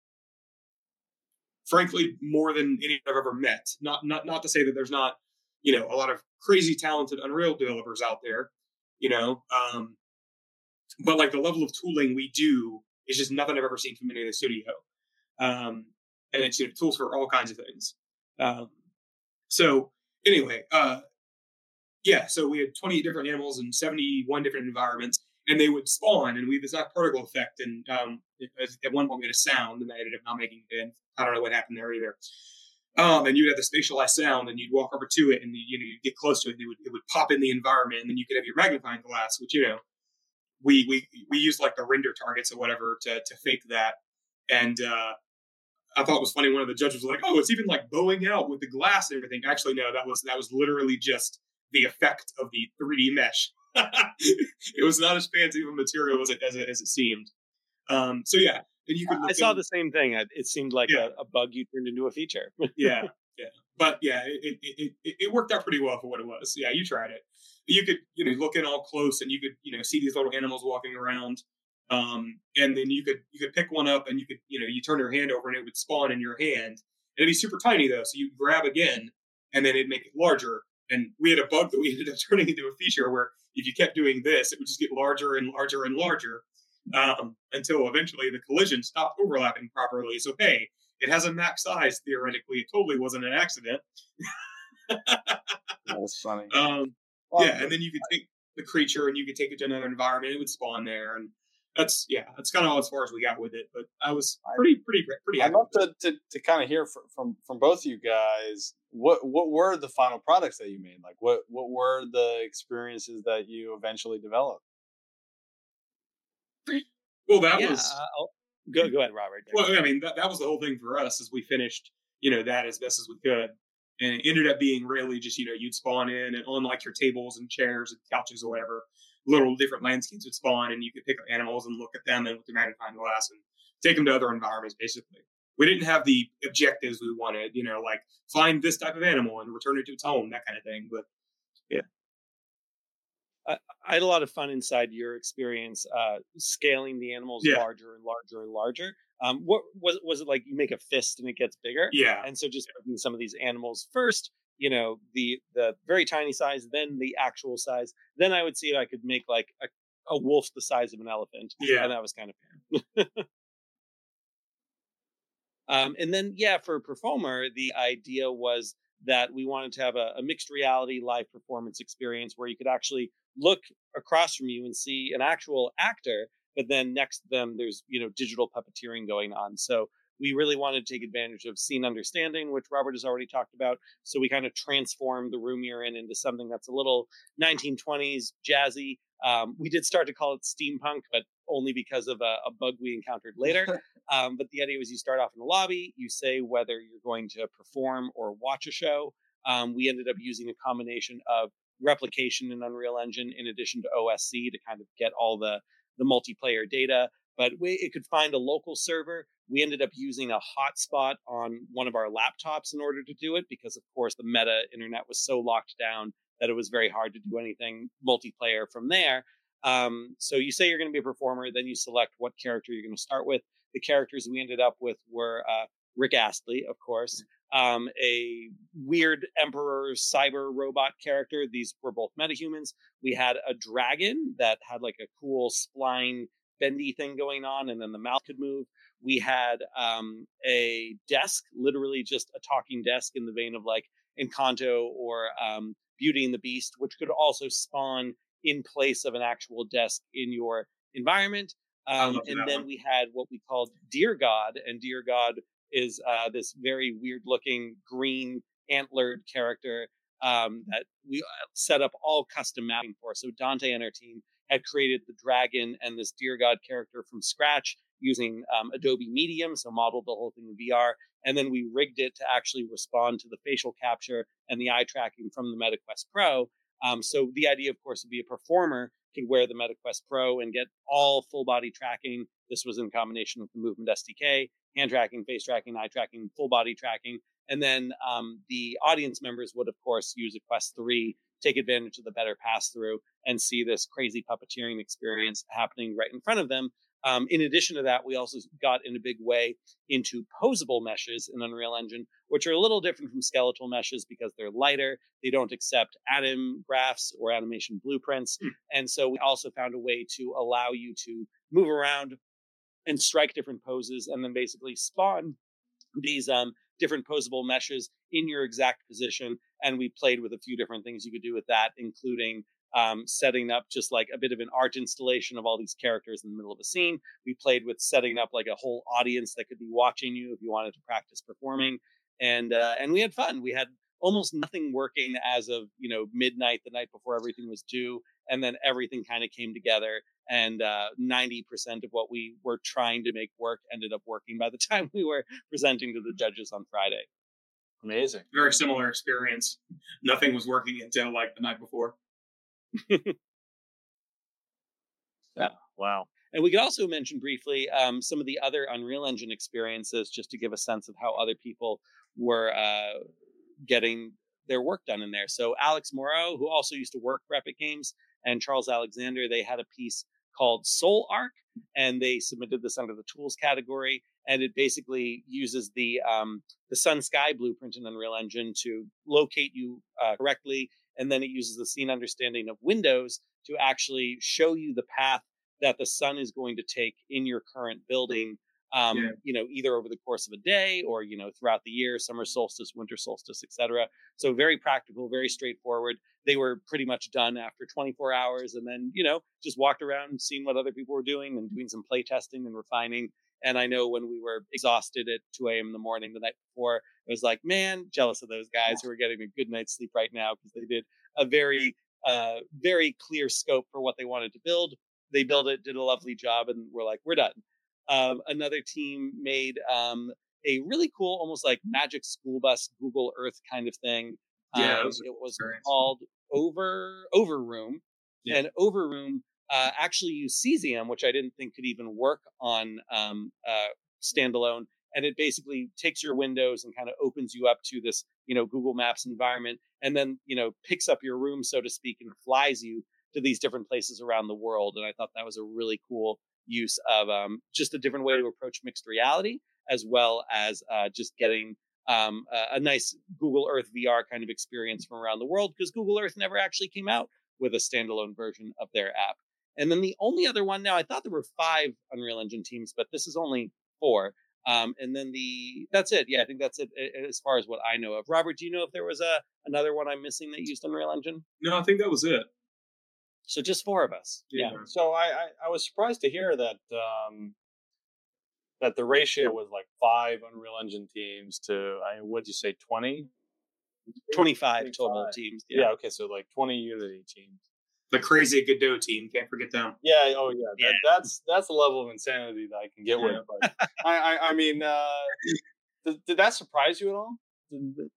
frankly, more than any I've ever met. Not not not to say that there's not, you know, a lot of crazy talented Unreal developers out there, you know, um, but like the level of tooling we do is just nothing I've ever seen from any of the studio. Um, and it's, you know, tools for all kinds of things. Um, so anyway, uh, yeah, so we had twenty different animals and seventy-one different environments, and they would spawn, and we had this particle effect, and um, at one point we had a sound, and I ended up not making it in. I don't know what happened there either. Um, and you'd have the spatialized sound, and you'd walk over to it, and you know you'd get close to it, and it would it would pop in the environment, and then you could have your magnifying glass, which, you know, we we we used like the render targets or whatever to to fake that. And uh, I thought it was funny. One of the judges was like, "Oh, it's even like bowing out with the glass and everything." Actually, no, that was that was literally just the effect of the three D mesh. It was not as fancy of a material as it as it, as it seemed. Um, so yeah, and you could. Look I saw in, the same thing. It seemed like yeah. a, a bug you turned into a feature. Yeah, yeah. But yeah, it, it it it worked out pretty well for what it was. Yeah, you tried it. You could, you know, look in all close, and you could, you know, see these little animals walking around. Um, and then you could you could pick one up, and you could, you know, you turn your hand over, and it would spawn in your hand. It'd be super tiny though, so you grab again, and then it'd make it larger. And we had a bug that we ended up turning into a feature where if you kept doing this, it would just get larger and larger and larger um, until eventually the collision stopped overlapping properly. So hey, it has a max size theoretically. It totally wasn't an accident. That's funny. Um, well, yeah, and then you could take the creature and you could take it to another environment. It would spawn there, and that's yeah, that's kind of all as far as we got with it. But I was pretty, pretty, pretty. I'd love to, to to kind of hear from, from from both of you guys. What what were the final products that you made? Like, what what were the experiences that you eventually developed? Well, that yeah, was uh, go go ahead, Robert. Well, I mean, that, that was the whole thing for us. As we finished, you know, that as best as we could. And it ended up being really just, you know, you'd spawn in, and on like your tables and chairs and couches or whatever, little different landscapes would spawn, and you could pick up animals and look at them and with the magnifying glass and take them to other environments, basically. We didn't have the objectives we wanted, you know, like find this type of animal and return it to its home, that kind of thing. But yeah. I, I had a lot of fun inside your experience, uh, scaling the animals Yeah. larger and larger and larger. Um, what was was it like? You make a fist and it gets bigger, Yeah. and so just making some of these animals first, you know, the the very tiny size, then the actual size. Then I would see if I could make like a, a wolf the size of an elephant, Yeah. and that was kind of fun. um, and then yeah, for Performer, the idea was that we wanted to have a, a mixed reality live performance experience where you could actually look across from you and see an actual actor, but then next to them there's, you know, digital puppeteering going on. So we really wanted to take advantage of scene understanding, which Robert has already talked about. So we kind of transformed the room you're in into something that's a little nineteen twenties jazzy. Um, we did start to call it steampunk, but only because of a, a bug we encountered later. Um, but the idea was you start off in the lobby, you say whether you're going to perform or watch a show. Um, we ended up using a combination of replication in Unreal Engine in addition to O S C to kind of get all the, the multiplayer data. But we, it could find a local server. We ended up using a hotspot on one of our laptops in order to do it because, of course, the meta internet was so locked down that it was very hard to do anything multiplayer from there. Um, so you say you're going to be a performer, then you select what character you're going to start with. The characters we ended up with were uh, Rick Astley, of course, um, a weird emperor cyber robot character. These were both metahumans. We had a dragon that had like a cool spline bendy thing going on, and then the mouth could move. We had um, a desk, literally just a talking desk in the vein of like Encanto or um, Beauty and the Beast, which could also spawn in place of an actual desk in your environment. Um, and then one. we had what we called Deer God, and Deer God is uh, this very weird-looking green antlered character um, that we set up all custom mapping for. So Dante and our team had created the dragon and this Deer God character from scratch using um, Adobe Medium, so modeled the whole thing in V R, and then we rigged it to actually respond to the facial capture and the eye tracking from the MetaQuest Pro. Um, so the idea, of course, would be a performer could wear the MetaQuest Pro and get all full body tracking. This was in combination with the Movement S D K, hand tracking, face tracking, eye tracking, full body tracking. And then um, the audience members would, of course, use a Quest three, take advantage of the better pass through, and see this crazy puppeteering experience happening right in front of them. Um, in addition to that, we also got in a big way into posable meshes in Unreal Engine, which are a little different from skeletal meshes because they're lighter. They don't accept atom graphs or animation blueprints. Mm. And so we also found a way to allow you to move around and strike different poses and then basically spawn these um, different posable meshes in your exact position. And we played with a few different things you could do with that, including Um, setting up just like a bit of an art installation of all these characters in the middle of a scene. We played with setting up like a whole audience that could be watching you if you wanted to practice performing. And uh, and we had fun. We had almost nothing working as of, you know, midnight the night before everything was due. And then everything kind of came together. And uh, ninety percent of what we were trying to make work ended up working by the time we were presenting to the judges on Friday. Amazing. Very similar experience. Nothing was working until like the night before. Yeah. Wow. And we could also mention briefly um, some of the other Unreal Engine experiences just to give a sense of how other people were uh, getting their work done in there. So Alex Morrow, who also used to work for Epic Games, and Charles Alexander, they had a piece called Soul Arc, and they submitted this under the tools category. And it basically uses the um, the sun sky blueprint in Unreal Engine to locate you uh, correctly, and then it uses the scene understanding of windows to actually show you the path that the sun is going to take in your current building. Um, yeah. You know, either over the course of a day or, you know, throughout the year, summer solstice, winter solstice, et cetera. So very practical, very straightforward. They were pretty much done after twenty-four hours, and then, you know, just walked around, seeing what other people were doing and doing some play testing and refining. And I know when we were exhausted at two a.m. in the morning the night before, it was like, man, jealous of those guys who are getting a good night's sleep right now, because they did a very, uh, very clear scope for what they wanted to build. They built it, did a lovely job, and we're like, we're done. Um, another team made um, a really cool, almost like Magic School Bus Google Earth kind of thing. Yeah, um, it was, it was experience. called Over Overroom, yeah. and Overroom uh, actually used Cesium, which I didn't think could even work on um, uh, standalone. And it basically takes your windows and kind of opens you up to this, you know, Google Maps environment, and then, you know, picks up your room, so to speak, and flies you to these different places around the world. And I thought that was a really cool use of um, just a different way to approach mixed reality, as well as uh, just getting um, a, a nice Google Earth V R kind of experience from around the world, because Google Earth never actually came out with a standalone version of their app. And then the only other one, now I thought there were five Unreal Engine teams, but this is only four. Um, and then the that's it. Yeah, I think that's it as far as what I know of. Robert, do you know if there was a another one I'm missing that used Unreal Engine? No, I think that was it. So just four of us. Yeah. yeah. So I, I, I was surprised to hear that um, that the ratio was like five Unreal Engine teams to, I what'd you say, twenty? twenty-five, twenty-five total teams. Yeah. yeah. Okay. So like twenty Unity teams. The crazy Godot team, can't forget them. Yeah. Oh yeah. yeah. That, that's that's the level of insanity that I can get yeah. with. But I, I I mean, uh, did, did that surprise you at all? Did,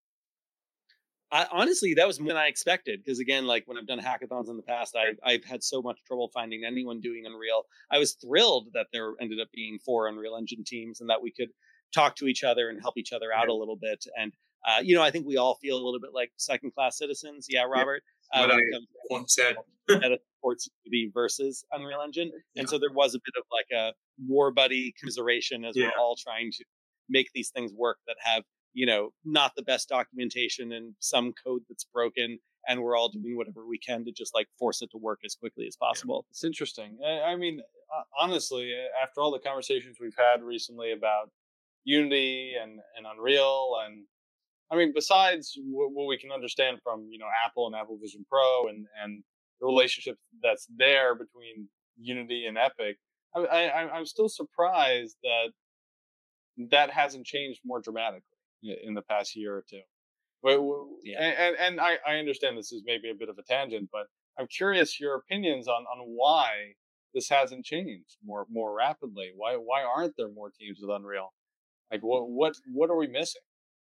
I, honestly, that was more than I expected, because again, like when I've done hackathons in the past, I've, I've had so much trouble finding anyone doing Unreal. I was thrilled that there ended up being four Unreal Engine teams, and that we could talk to each other and help each other out yeah. a little bit. And, uh, you know, I think we all feel a little bit like second-class citizens. Yeah, Robert? Yeah. Uh, what I once said. Meta supports Unity versus Unreal Engine. Yeah. And so there was a bit of like a war buddy commiseration as yeah. we're all trying to make these things work that have, you know, not the best documentation and some code that's broken, and we're all doing whatever we can to just like force it to work as quickly as possible. It's interesting. I mean, honestly, after all the conversations we've had recently about Unity and, and Unreal, and I mean, besides what we can understand from, you know, Apple and Apple Vision Pro and, and the relationship that's there between Unity and Epic, I, I, I'm still surprised that that hasn't changed more dramatically in the past year or two. But, yeah. And, and I, I understand this is maybe a bit of a tangent, but I'm curious your opinions on, on why this hasn't changed more more rapidly. Why why aren't there more teams with Unreal? Like what what what are we missing?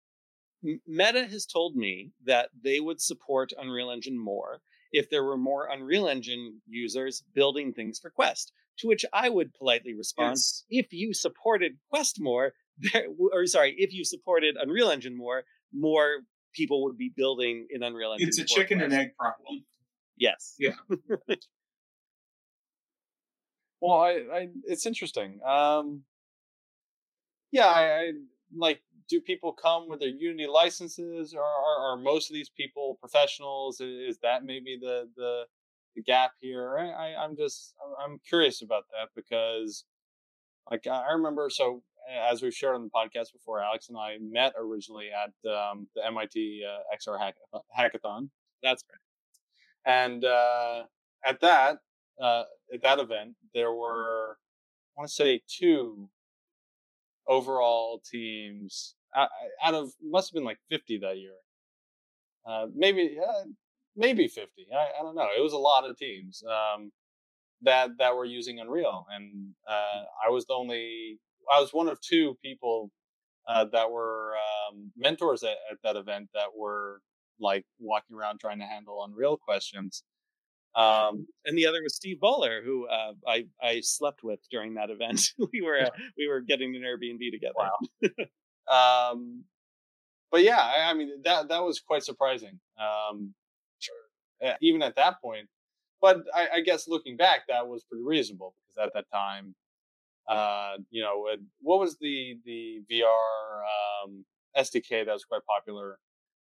Meta has told me that they would support Unreal Engine more if there were more Unreal Engine users building things for Quest. To which I would politely respond, yes. if you supported Quest more, there, or sorry, if you supported Unreal Engine more, more people would be building in Unreal Engine. It's a chicken Quest. and egg problem. Yes. Yeah. Well, I, I, it's interesting. Um, yeah, I, I like. Do people come with their Unity licenses, or are, are most of these people professionals? Is that maybe the the, the gap here? I, I, I'm just I'm curious about that, because, like, I remember. So as we've shared on the podcast before, Alex and I met originally at um, the M I T uh, X R hack- hackathon. That's right. And uh, at that uh, at that event, there were, I want to say, two overall teams out of, must have been like fifty that year. Uh, maybe uh, maybe fifty. I, I don't know. It was a lot of teams um, that that were using Unreal, and uh, I was the only. I was one of two people uh, that were um, mentors at, at that event that were like walking around trying to handle Unreal questions. Um, and the other was Steve Bowler, who uh, I I slept with during that event. we were uh, we were getting an Airbnb together. Wow. um, but yeah, I, I mean that that was quite surprising. Um, sure. Even at that point, but I, I guess looking back, that was pretty reasonable because at that time, uh, you know, it, what was the the V R um, S D K that was quite popular?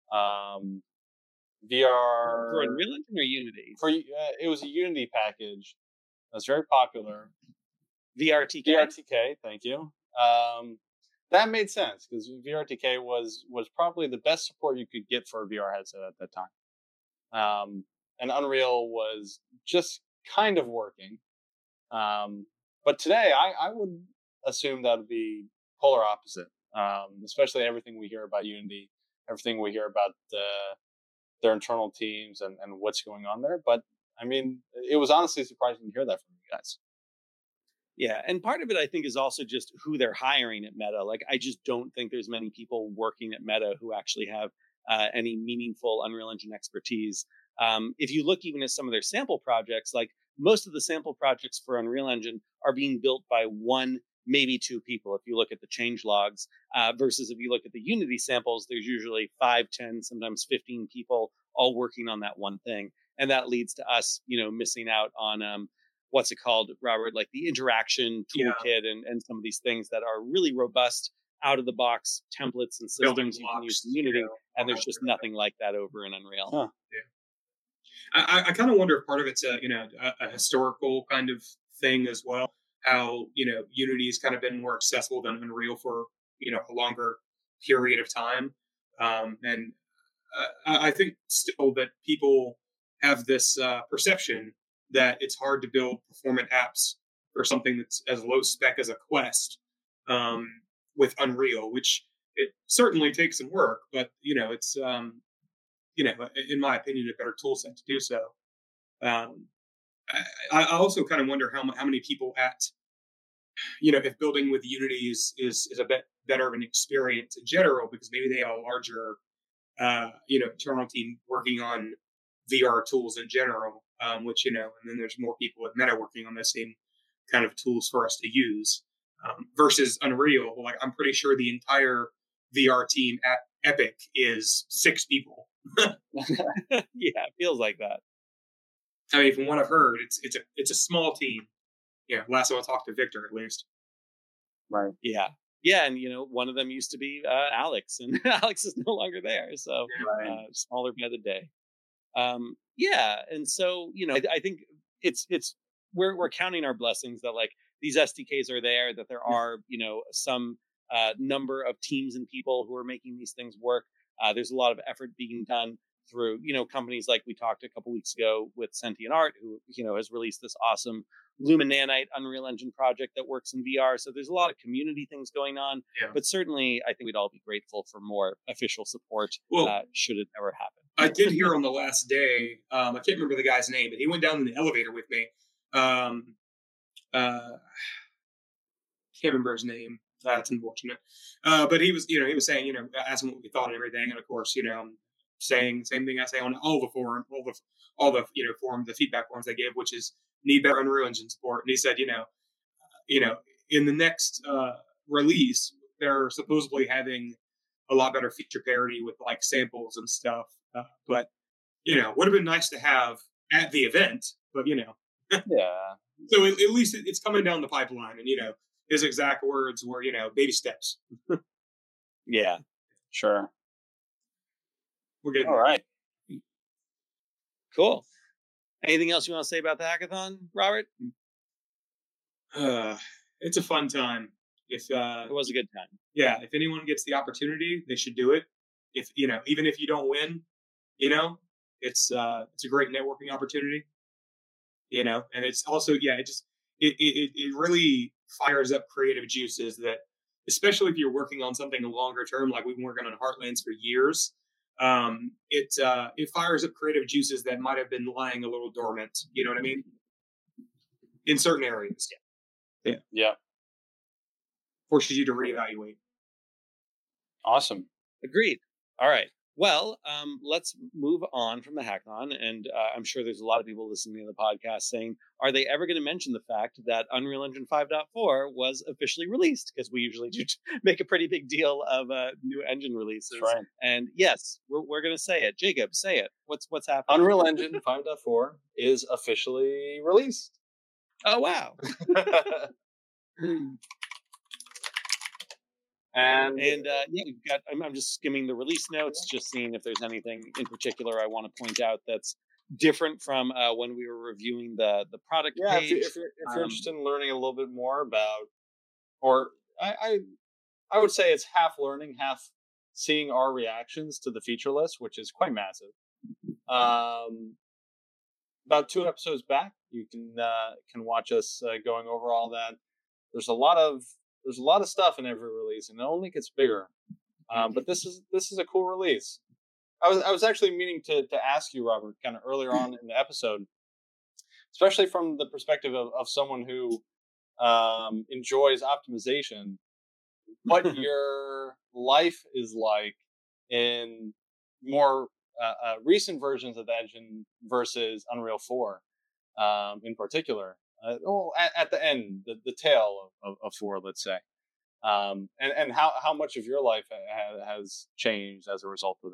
Um, V R for Unreal Engine or Unity? For uh, it was a Unity package. That's very popular. V R T K. V R T K, thank you. Um, that made sense because V R T K was was probably the best support you could get for a V R headset at that time. Um, and Unreal was just kind of working. Um, but today, I, I would assume that would be polar opposite. Um, especially everything we hear about Unity, everything we hear about uh, their internal teams and, and what's going on there. But I mean, it was honestly surprising to hear that from you guys. Yeah, and part of it I think is also just who they're hiring at Meta. Like, I just don't think there's many people working at Meta who actually have uh, any meaningful Unreal Engine expertise. Um, if you look even at some of their sample projects, like most of the sample projects for Unreal Engine are being built by one, maybe two people. If you look at the change logs, uh, versus if you look at the Unity samples, there's usually five, ten, sometimes fifteen people all working on that one thing, and that leads to us, you know, missing out on um, what's it called, Robert? Like the interaction toolkit yeah. and, and some of these things that are really robust, out of the box templates and systems Building you blocks, can use in Unity, you know, and there's just nothing like that over in Unreal. Huh. Yeah, I, I kind of wonder if part of it's a you know a, a historical kind of thing as well. How you know Unity's kind of been more accessible than Unreal for you know a longer period of time, um, and uh, I, I think still that people have this uh, perception that it's hard to build performant apps for something that's as low spec as a Quest um, with Unreal, which it certainly takes some work, but you know, it's um, you know, in my opinion, a better tool set to do so. Um, I, I also kind of wonder how how many people at you know if building with Unity is is, is a bit better of an experience in general because maybe they have a larger uh, you know internal team working on V R tools in general. Um, which, you know, and then there's more people at Meta working on the same kind of tools for us to use um, versus Unreal. Like, I'm pretty sure the entire V R team at Epic is six people. Yeah, it feels like that. I mean, from what I've heard, it's it's a it's a small team. Yeah, last time I talked to Victor, at least. Right. Yeah. Yeah, and you know, one of them used to be uh, Alex, and Alex is no longer there, so right. uh, smaller by the day. Um, yeah, and so you know, I, I think it's it's we're we're counting our blessings that like these S D Ks are there, that there are you know some uh, number of teams and people who are making these things work. Uh, there's a lot of effort being done through you know companies like we talked a couple weeks ago with Sentient Art, who you know has released this awesome Lumen Nanite Unreal Engine project that works in V R. So there's a lot of community things going on, yeah. but certainly I think we'd all be grateful for more official support well, uh, should it ever happen. I did hear on the last day, um, I can't remember the guy's name, but he went down in the elevator with me. Um, uh, can't remember his name. That's unfortunate. Uh, but he was, you know, he was saying, you know, asking what we thought and everything. And of course, you know, saying the same thing I say on all the forum, all the, all the, you know, forums, the feedback forums I give, which is need better Unreal Engine support. And he said, you know, you know, in the next uh, release, they're supposedly having a lot better feature parity with like samples and stuff. Uh, but, you know, would have been nice to have at the event, but, you know. Yeah. So at, at least it, it's coming down the pipeline. And, you know, his exact words were, you know, baby steps. Yeah, sure. We're getting all right. Cool. Anything else you want to say about the hackathon, Robert? Uh, it's a fun time. If uh, It was a good time. Yeah, if anyone gets the opportunity, they should do it. If you know, even if you don't win, you know, it's uh, it's a great networking opportunity. You know, and it's also yeah, it just it it it really fires up creative juices that, especially if you're working on something longer term, like we've been working on Heartlands for years. Um, it uh, it fires up creative juices that might have been lying a little dormant. You know what I mean? In certain areas. Yeah. Yeah. Forces you to reevaluate. Awesome. Agreed. All right. Well, um, let's move on from the hackathon, and uh, I'm sure there's a lot of people listening to the podcast saying, "Are they ever going to mention the fact that Unreal Engine five point four was officially released?" Because we usually do make a pretty big deal of uh, new engine releases. That's right. And yes, we're we're going to say it. Jacob, say it. What's what's happening? Unreal Engine five point four is officially released. Oh wow! And and uh, yeah, we've got. I'm, I'm just skimming the release notes, just seeing if there's anything in particular I want to point out that's different from uh, when we were reviewing the the product yeah, page. if, you, if you're if you're Um, interested in learning a little bit more about, or I, I I would say it's half learning, half seeing our reactions to the feature list, which is quite massive. Um, about two episodes back, you can uh, can watch us uh, going over all that. There's a lot of there's a lot of stuff in every release, and it only gets bigger. Um, but this is this is a cool release. I was I was actually meaning to to ask you, Robert, kind of earlier on in the episode, especially from the perspective of, of someone who um, enjoys optimization, what your life is like in more uh, uh, recent versions of the engine versus Unreal four, um, in particular. Uh, oh, at, at the end, the, the tail of, of, of four, let's say, um, and and how, how much of your life ha- has changed as a result of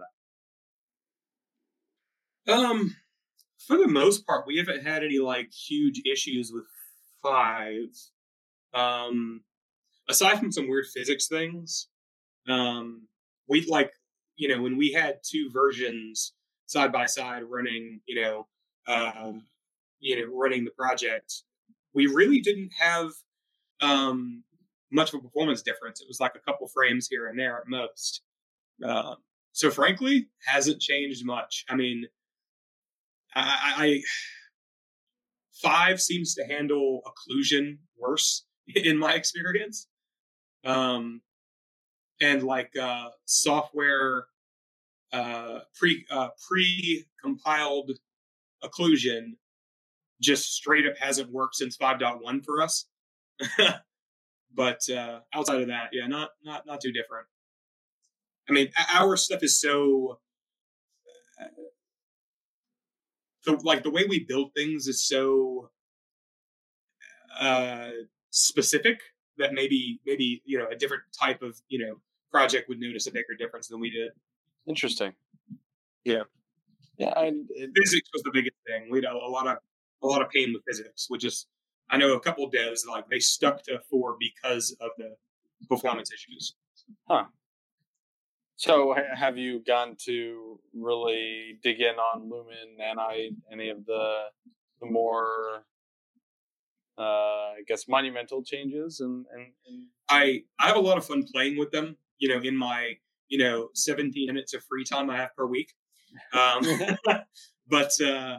that? Um, for the most part, we haven't had any like huge issues with five. Um, aside from some weird physics things, um, we like you know when we had two versions side by side running, you know, uh, you know, running the project, we really didn't have um much of a performance difference. It was like a couple frames here and there at most. Uh, so frankly, hasn't changed much. I mean. I, I five seems to handle occlusion worse in my experience, um, and like uh, software uh, pre uh, pre compiled occlusion just straight up hasn't worked since five point one for us. But uh, outside of that, yeah, not not not too different. I mean, our stuff is so. Uh, So, like, the way we build things is so uh, specific that maybe, maybe you know, a different type of, you know, project would notice a bigger difference than we did. Interesting. Yeah. Yeah. And it, Physics was the biggest thing. We had a, a lot of a lot of pain with physics, which is, I know a couple of devs, like, they stuck to four because of the performance issues. Huh. So ha- have you gone to really dig in on Lumen, Nanite, any of the the more, uh, I guess, monumental changes? And, and, and... I I have a lot of fun playing with them, you know, in my, you know, seventeen minutes of free time I have per week. Um, but, uh,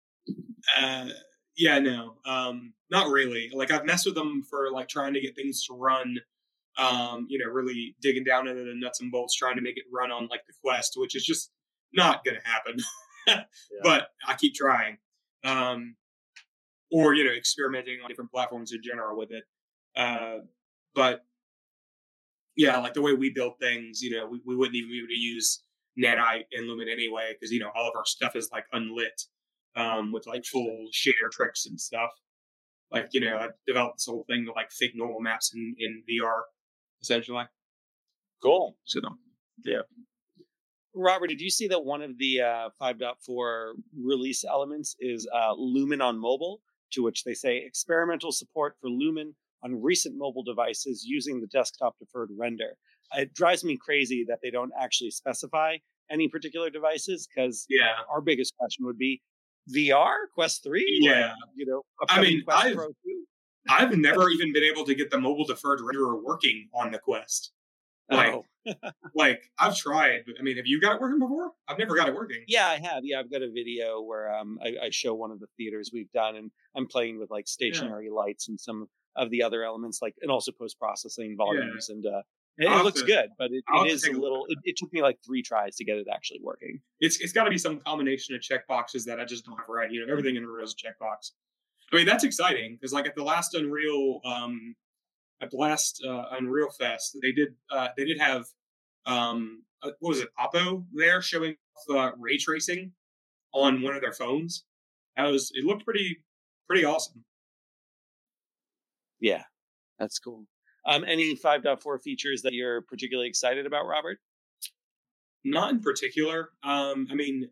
uh, yeah, no, um, not really. Like, I've messed with them for, like, trying to get things to run. Um, you know, really digging down into the nuts and bolts, trying to make it run on like the Quest, which is just not going to happen. yeah. But I keep trying. Um, or, you know, experimenting on different platforms in general with it. Uh, but yeah, like the way we build things, you know, we, we wouldn't even be able to use Nanite and Lumen anyway, because, you know, all of our stuff is like unlit, um, with like full shader tricks and stuff. Like, you know, I developed this whole thing to like fake normal maps in, in V R. Essentially. Cool. So, yeah. Robert, did you see that one of the uh, five point four release elements is uh, Lumen on mobile, to which they say experimental support for Lumen on recent mobile devices using the desktop deferred render. It drives me crazy that they don't actually specify any particular devices, because yeah. our biggest question would be V R, Quest three? Yeah. Like, you know, I mean, Quest I've, Pro two? I've never even been able to get the mobile deferred renderer working on the Quest. Like, oh. like I've tried. I mean, have you got it working before? I've never got it working. Yeah, I have. Yeah, I've got a video where um I, I show one of the theaters we've done, and I'm playing with like stationary yeah. lights and some of the other elements, like, and also post processing volumes, yeah. and uh, it, it looks to, good, but it, it is a little. It, it took me like three tries to get it actually working. It's it's got to be some combination of checkboxes that I just don't have right. You know, everything in Unreal is a checkbox. I mean, that's exciting because, like, at the last Unreal, um, at the last uh, Unreal Fest, they did uh, they did have um, uh, what was it, Oppo there showing uh, ray tracing on one of their phones. That was, it looked pretty, pretty awesome. Yeah, that's cool. Um, any five point four features that you're particularly excited about, Robert? Not in particular. Um, I mean,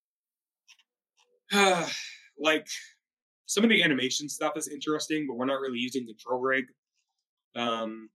uh, like some of the animation stuff is interesting, but we're not really using control rig. Um,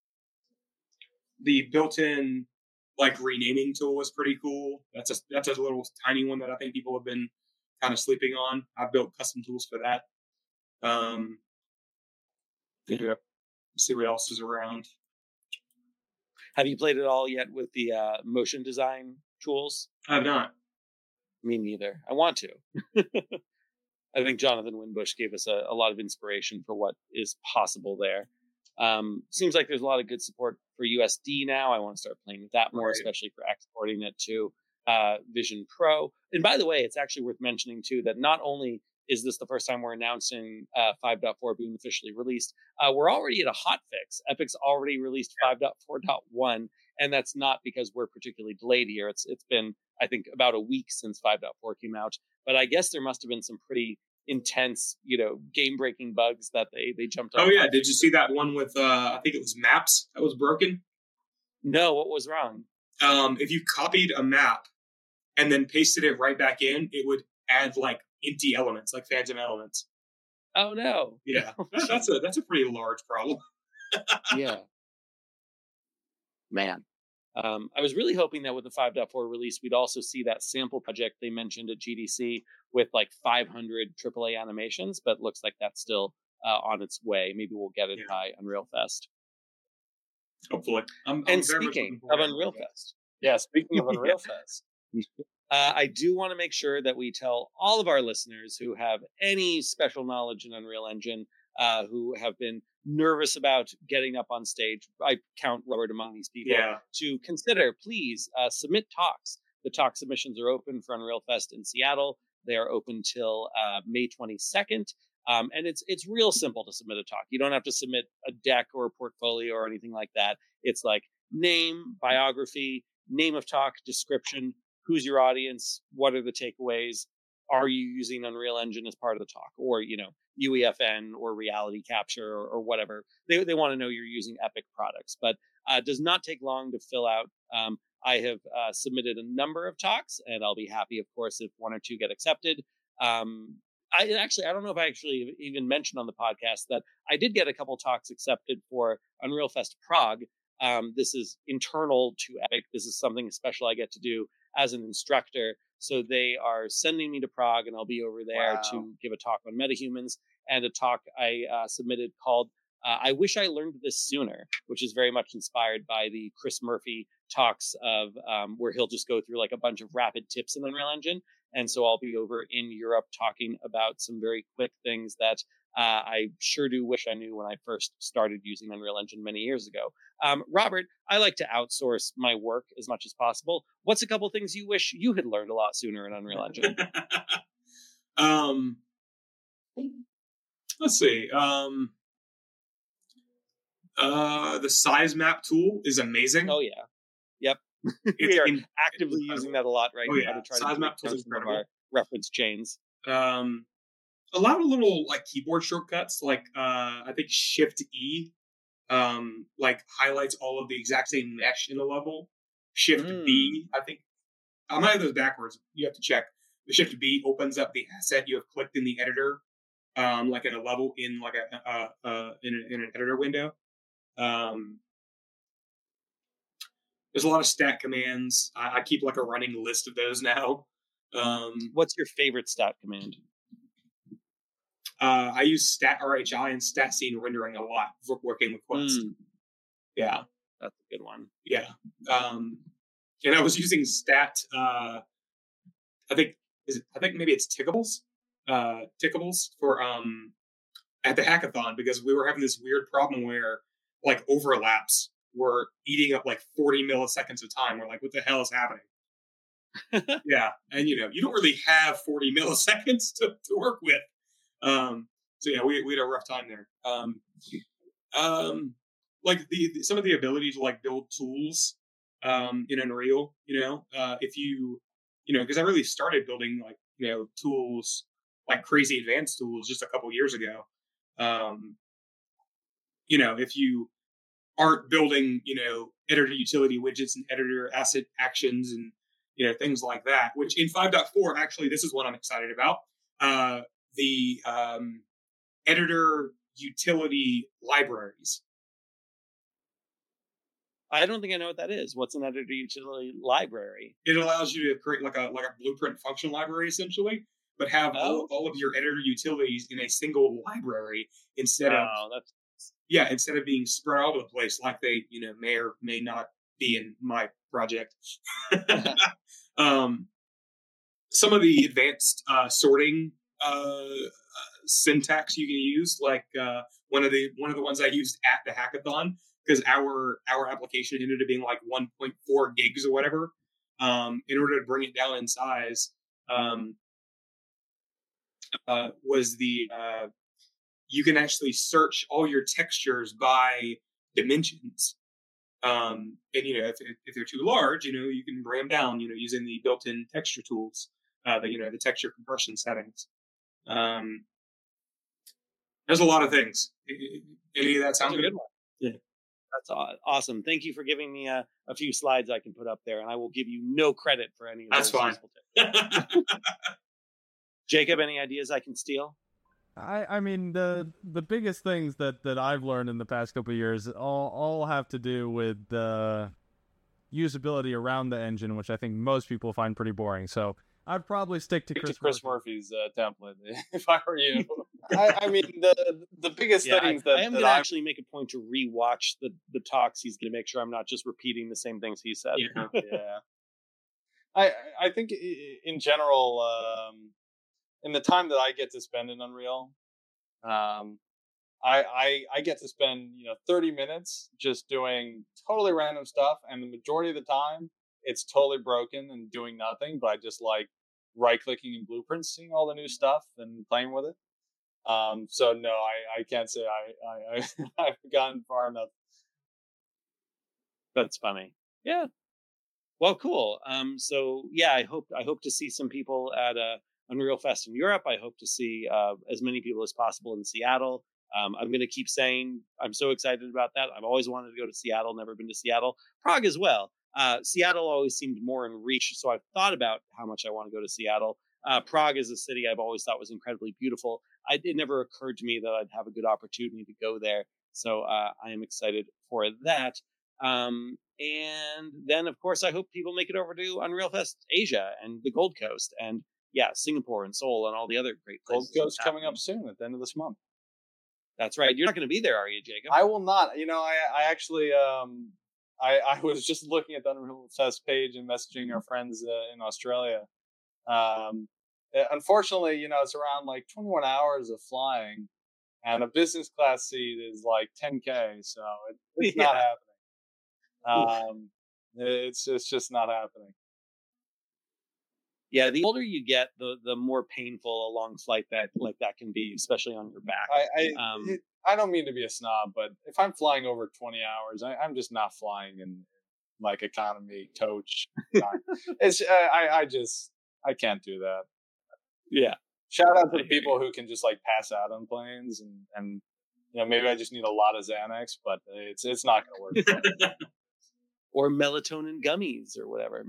the built-in like renaming tool is pretty cool. That's a that's a little tiny one that I think people have been kind of sleeping on. I've built custom tools for that. Um, yeah. Let's see what else is around. Have you played it all yet with the uh, motion design tools? I have not. Me neither. I want to. I think Jonathan Winbush gave us a, a lot of inspiration for what is possible there. Um, seems like there's a lot of good support for U S D now. I want to start playing with that more, right. Especially for exporting it to uh, Vision Pro. And by the way, it's actually worth mentioning too that not only is this the first time we're announcing uh, five point four being officially released, uh, we're already at a hot fix. Epic's already released five point four point one, and that's not because we're particularly delayed here. It's it's been, I think, about a week since five point four came out, but I guess there must have been some pretty intense, you know, game-breaking bugs that they they jumped on. Oh yeah, did you see that one with uh I think it was maps that was broken? No, what was wrong? Um, if you copied a map and then pasted it right back in, it would add like empty elements, like phantom elements. Oh no! Yeah, that, that's a that's a pretty large problem. Yeah, man. Um, I was really hoping that with the five point four release, we'd also see that sample project they mentioned at G D C with like five hundred triple A animations, but looks like that's still uh, on its way. Maybe we'll get it yeah. by Unreal Fest. Hopefully. I'm, and I'm speaking of Unreal Fest. Yeah, speaking of Unreal Fest. Uh, I do want to make sure that we tell all of our listeners who have any special knowledge in Unreal Engine, uh, who have been nervous about getting up on stage, I count Robert among these people, yeah. to consider, please, uh, submit talks. The talk submissions are open for Unreal Fest in Seattle. They are open till uh, May twenty-second. Um, and it's it's real simple to submit a talk. You don't have to submit a deck or a portfolio or anything like that. It's like name, biography, name of talk, description, who's your audience, what are the takeaways, are you using Unreal Engine as part of the talk, or, you know, U E F N or reality capture or, or whatever. They they want to know you're using Epic products, but uh, it does not take long to fill out. Um, I have uh, submitted a number of talks, and I'll be happy, of course, if one or two get accepted. Um, I actually, I don't know if I actually even mentioned on the podcast that I did get a couple talks accepted for Unreal Fest Prague. Um, this is internal to Epic. This is something special I get to do as an instructor. So they are sending me to Prague, and I'll be over there wow. to give a talk on metahumans and a talk I uh, submitted called uh, I Wish I Learned This Sooner, which is very much inspired by the Chris Murphy talks of um, where he'll just go through like a bunch of rapid tips in Unreal Engine. And so I'll be over in Europe talking about some very quick things that uh, I sure do wish I knew when I first started using Unreal Engine many years ago. Um, Robert, I like to outsource my work as much as possible. What's a couple things you wish you had learned a lot sooner in Unreal Engine? um, let's see. Um, uh, the size map tool is amazing. Oh, yeah. Yep. We are in, actively using that a lot right oh, now yeah. to try size to map tool is incredible. Our reference chains. Um, a lot of little like keyboard shortcuts, like uh, I think Shift E, um, like highlights all of the exact same mesh in a level. Shift mm. B, I think I might have those backwards. You have to check. The Shift B opens up the asset you have clicked in the editor, um, like at a level in like a uh, uh, in, a, in an editor window. Um, there's a lot of stat commands. I, I keep like a running list of those now. Um, What's your favorite stat command? Uh, I use stat R H I and stat scene rendering a lot for working with Quest. Mm. Yeah, that's a good one. Yeah, um, and I was using stat. Uh, I think is it, I think maybe it's Tickables, uh, Tickables for um at the hackathon because we were having this weird problem where like overlaps were eating up like forty milliseconds of time. We're like, what the hell is happening? Yeah, and you know you don't really have forty milliseconds to, to work with. Um, so yeah, we we had a rough time there. Um, um, like the, the some of the ability to like build tools um, in Unreal. You know, uh, if you, you know, because I really started building like you know tools like crazy advanced tools just a couple years ago. Um, you know, if you aren't building, you know, editor utility widgets and editor asset actions and, you know, things like that, which in five point four, actually, this is what I'm excited about. Uh, the um, editor utility libraries. I don't think I know what that is. What's an editor utility library? It allows you to create like a like a blueprint function library, essentially, but have oh. all, all of your editor utilities in a single library instead oh, of that's yeah, instead of being spread all over the place like they, you know, may or may not be in my project. um, some of the advanced uh, sorting uh, uh, syntax you can use, like uh, one of the one of the ones I used at the hackathon, because our our application ended up being like one point four gigs or whatever. Um, in order to bring it down in size, um, uh, was the uh, you can actually search all your textures by dimensions. Um, and, you know, if, if they're too large, you know, you can bring them down, you know, using the built-in texture tools, uh, the, you know, the texture compression settings. Um, there's a lot of things. Any of that sound good? Yeah. That's awesome. Thank you for giving me a, a few slides I can put up there, and I will give you no credit for any of That's those. That's fine. Jacob, any ideas I can steal? I, I mean the the biggest things that, that I've learned in the past couple of years all all have to do with the usability around the engine, which I think most people find pretty boring. So I'd probably stick to stick Chris, to Chris Murphy. Murphy's uh, template if I were you. I, I mean the the biggest yeah, things I, that I am going to actually make a point to rewatch the the talks he's going to make sure I'm not just repeating the same things he said. Yeah, yeah. I I think in general. Um, In the time that I get to spend in Unreal, um, I, I I get to spend you know thirty minutes just doing totally random stuff, and the majority of the time it's totally broken and doing nothing. But I just like right clicking in blueprints, seeing all the new stuff, and playing with it. Um, so no, I, I can't say I I, I I've gotten far enough. That's funny. Yeah. Well, cool. Um, so yeah, I hope I hope to see some people at a. Unreal Fest in Europe. I hope to see uh, as many people as possible in Seattle. Um, I'm going to keep saying I'm so excited about that. I've always wanted to go to Seattle, never been to Seattle. Prague as well. Uh, Seattle always seemed more in reach, so I've thought about how much I want to go to Seattle. Uh, Prague is a city I've always thought was incredibly beautiful. I, it never occurred to me that I'd have a good opportunity to go there, so uh, I am excited for that. Um, and then, of course, I hope people make it over to Unreal Fest Asia and the Gold Coast and yeah, Singapore and Seoul and all the other great places. Gold Coast coming up soon at the end of this month. That's right. You're not going to be there, are you, Jacob? I will not. You know, I I actually um I I was just looking at the Unreal Fest page and messaging our friends uh, in Australia. Um, unfortunately, you know, it's around like twenty-one hours of flying, and a business class seat is like ten K. So it, it's yeah. not happening. Um, it's it's just not happening. Yeah, the older you get, the the more painful a long flight that like that can be, especially on your back. I I, um, it, I don't mean to be a snob, but if I'm flying over twenty hours, I, I'm just not flying in like economy coach. it's uh, I I just I can't do that. Yeah. Shout out to the people who can just like pass out on planes and and you know maybe I just need a lot of Xanax, but it's it's not going to work. Or melatonin gummies or whatever.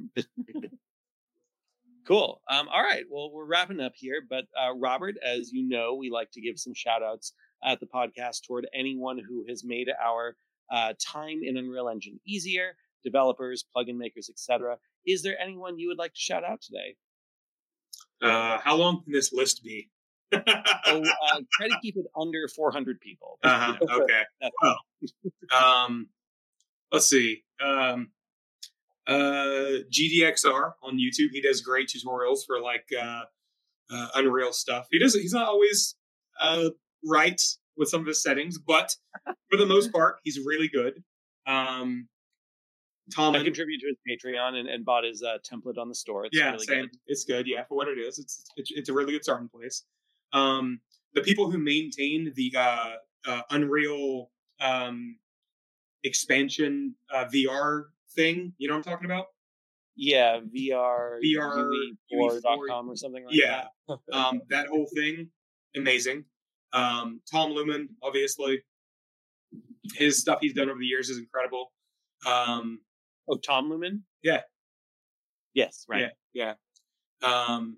Cool. Um, all right. Well, we're wrapping up here. But uh, Robert, as you know, we like to give some shout outs at the podcast toward anyone who has made our uh, time in Unreal Engine easier, developers, plugin makers, et cetera. Is there anyone you would like to shout out today? Uh, how long can this list be? oh, uh, try to keep it under four hundred people. Uh-huh. Okay. Well, um, let's see. Um, uh G D X R on YouTube. He does great tutorials for like uh, uh Unreal stuff. He does he's not always uh right with some of his settings, but for the most part he's really good. Um Tom I contribute to his Patreon and, and bought his uh, template on the store. It's yeah, really same. Good. It's good, yeah, for what it is. It's it's, it's a really good starting place. Um the people who maintain the uh, uh Unreal um expansion uh V R thing. You know what I'm talking about? Yeah, V R, V R U E four dot com or something like yeah. that. um, that whole thing, amazing. Um, Tom Lumen, obviously, his stuff he's done over the years is incredible. Um, oh, Tom Lumen? Yeah. Yes, right. Yeah, yeah. Um,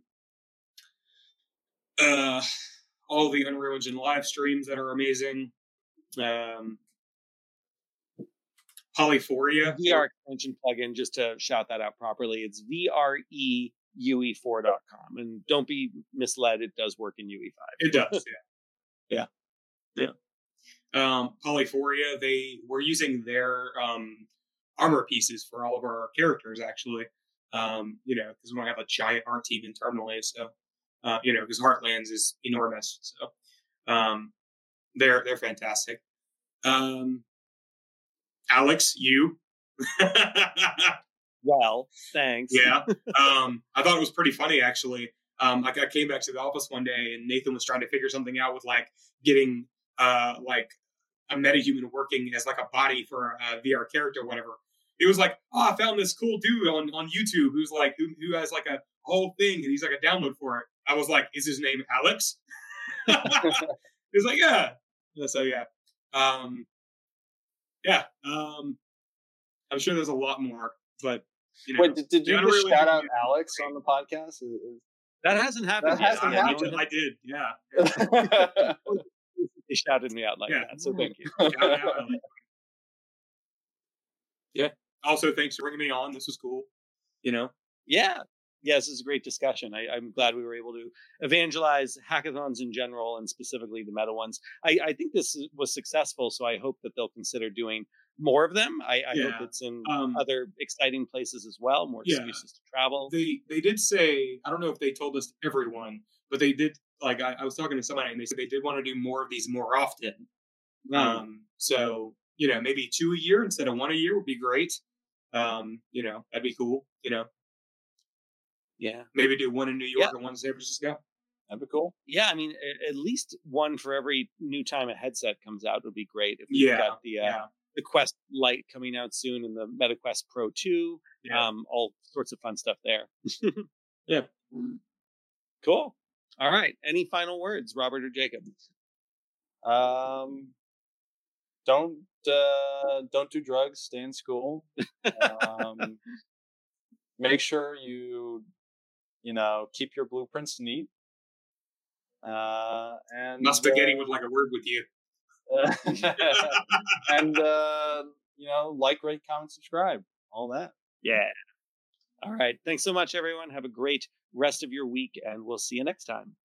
uh, all the Unreal Engine live streams that are amazing. Um, Polyphoria. V R extension plugin, just to shout that out properly, it's V R E U E four dot com. And don't be misled, it does work in U E five. It does, yeah. Yeah. Yeah. Um, Polyphoria, they were using their um, armor pieces for all of our characters, actually. Um, you know, because we don't have a giant art team internally, so uh, you know, because Heartlands is enormous, so um, they're they're fantastic. Um, Alex, you. Well, thanks. Yeah, um, I thought it was pretty funny actually. Um, like I came back to the office one day and Nathan was trying to figure something out with like getting uh, like a metahuman working as like a body for a V R character or whatever. It was like, oh, I found this cool dude on, on YouTube who's like, who, who has like a whole thing and he's like a download for it. I was like, is his name Alex? He was like, yeah. So yeah. Um, yeah. Um, I'm sure there's a lot more, but you know. Wait, did, did you just shout out Alex on the podcast? Is, is... That hasn't happened that yet. Hasn't I, happened. I did, yeah. They shouted me out like yeah. that, so thank you. Yeah. Also, thanks for bringing me on. This was cool. You know? Yeah. Yeah, this is a great discussion. I, I'm glad we were able to evangelize hackathons in general and specifically the meta ones. I, I think this was successful, so I hope that they'll consider doing more of them. I, I yeah. hope it's in um, other exciting places as well, more yeah. excuses to travel. They they did say, I don't know if they told us everyone, but they did, like, I, I was talking to somebody and they said they did want to do more of these more often. Mm. Um, so, you know, maybe two a year instead of one a year would be great. Um, you know, that'd be cool, you know. Yeah. Maybe do one in New York yeah. and one in San Francisco. That'd be cool. Yeah, I mean, at least one for every new time a headset comes out would be great. If we've yeah, got the uh, yeah. the Quest Lite coming out soon and the MetaQuest Pro two, yeah. um, all sorts of fun stuff there. Yeah. Cool. All right. Any final words, Robert or Jacob? Um, don't uh, don't do drugs. Stay in school. Um, make sure you you know keep your blueprints neat. Uh, and my spaghetti uh, would like a word with you. and uh, you know, like, rate, comment, subscribe, all that. Yeah. All right. Thanks so much, everyone. Have a great rest of your week, and we'll see you next time.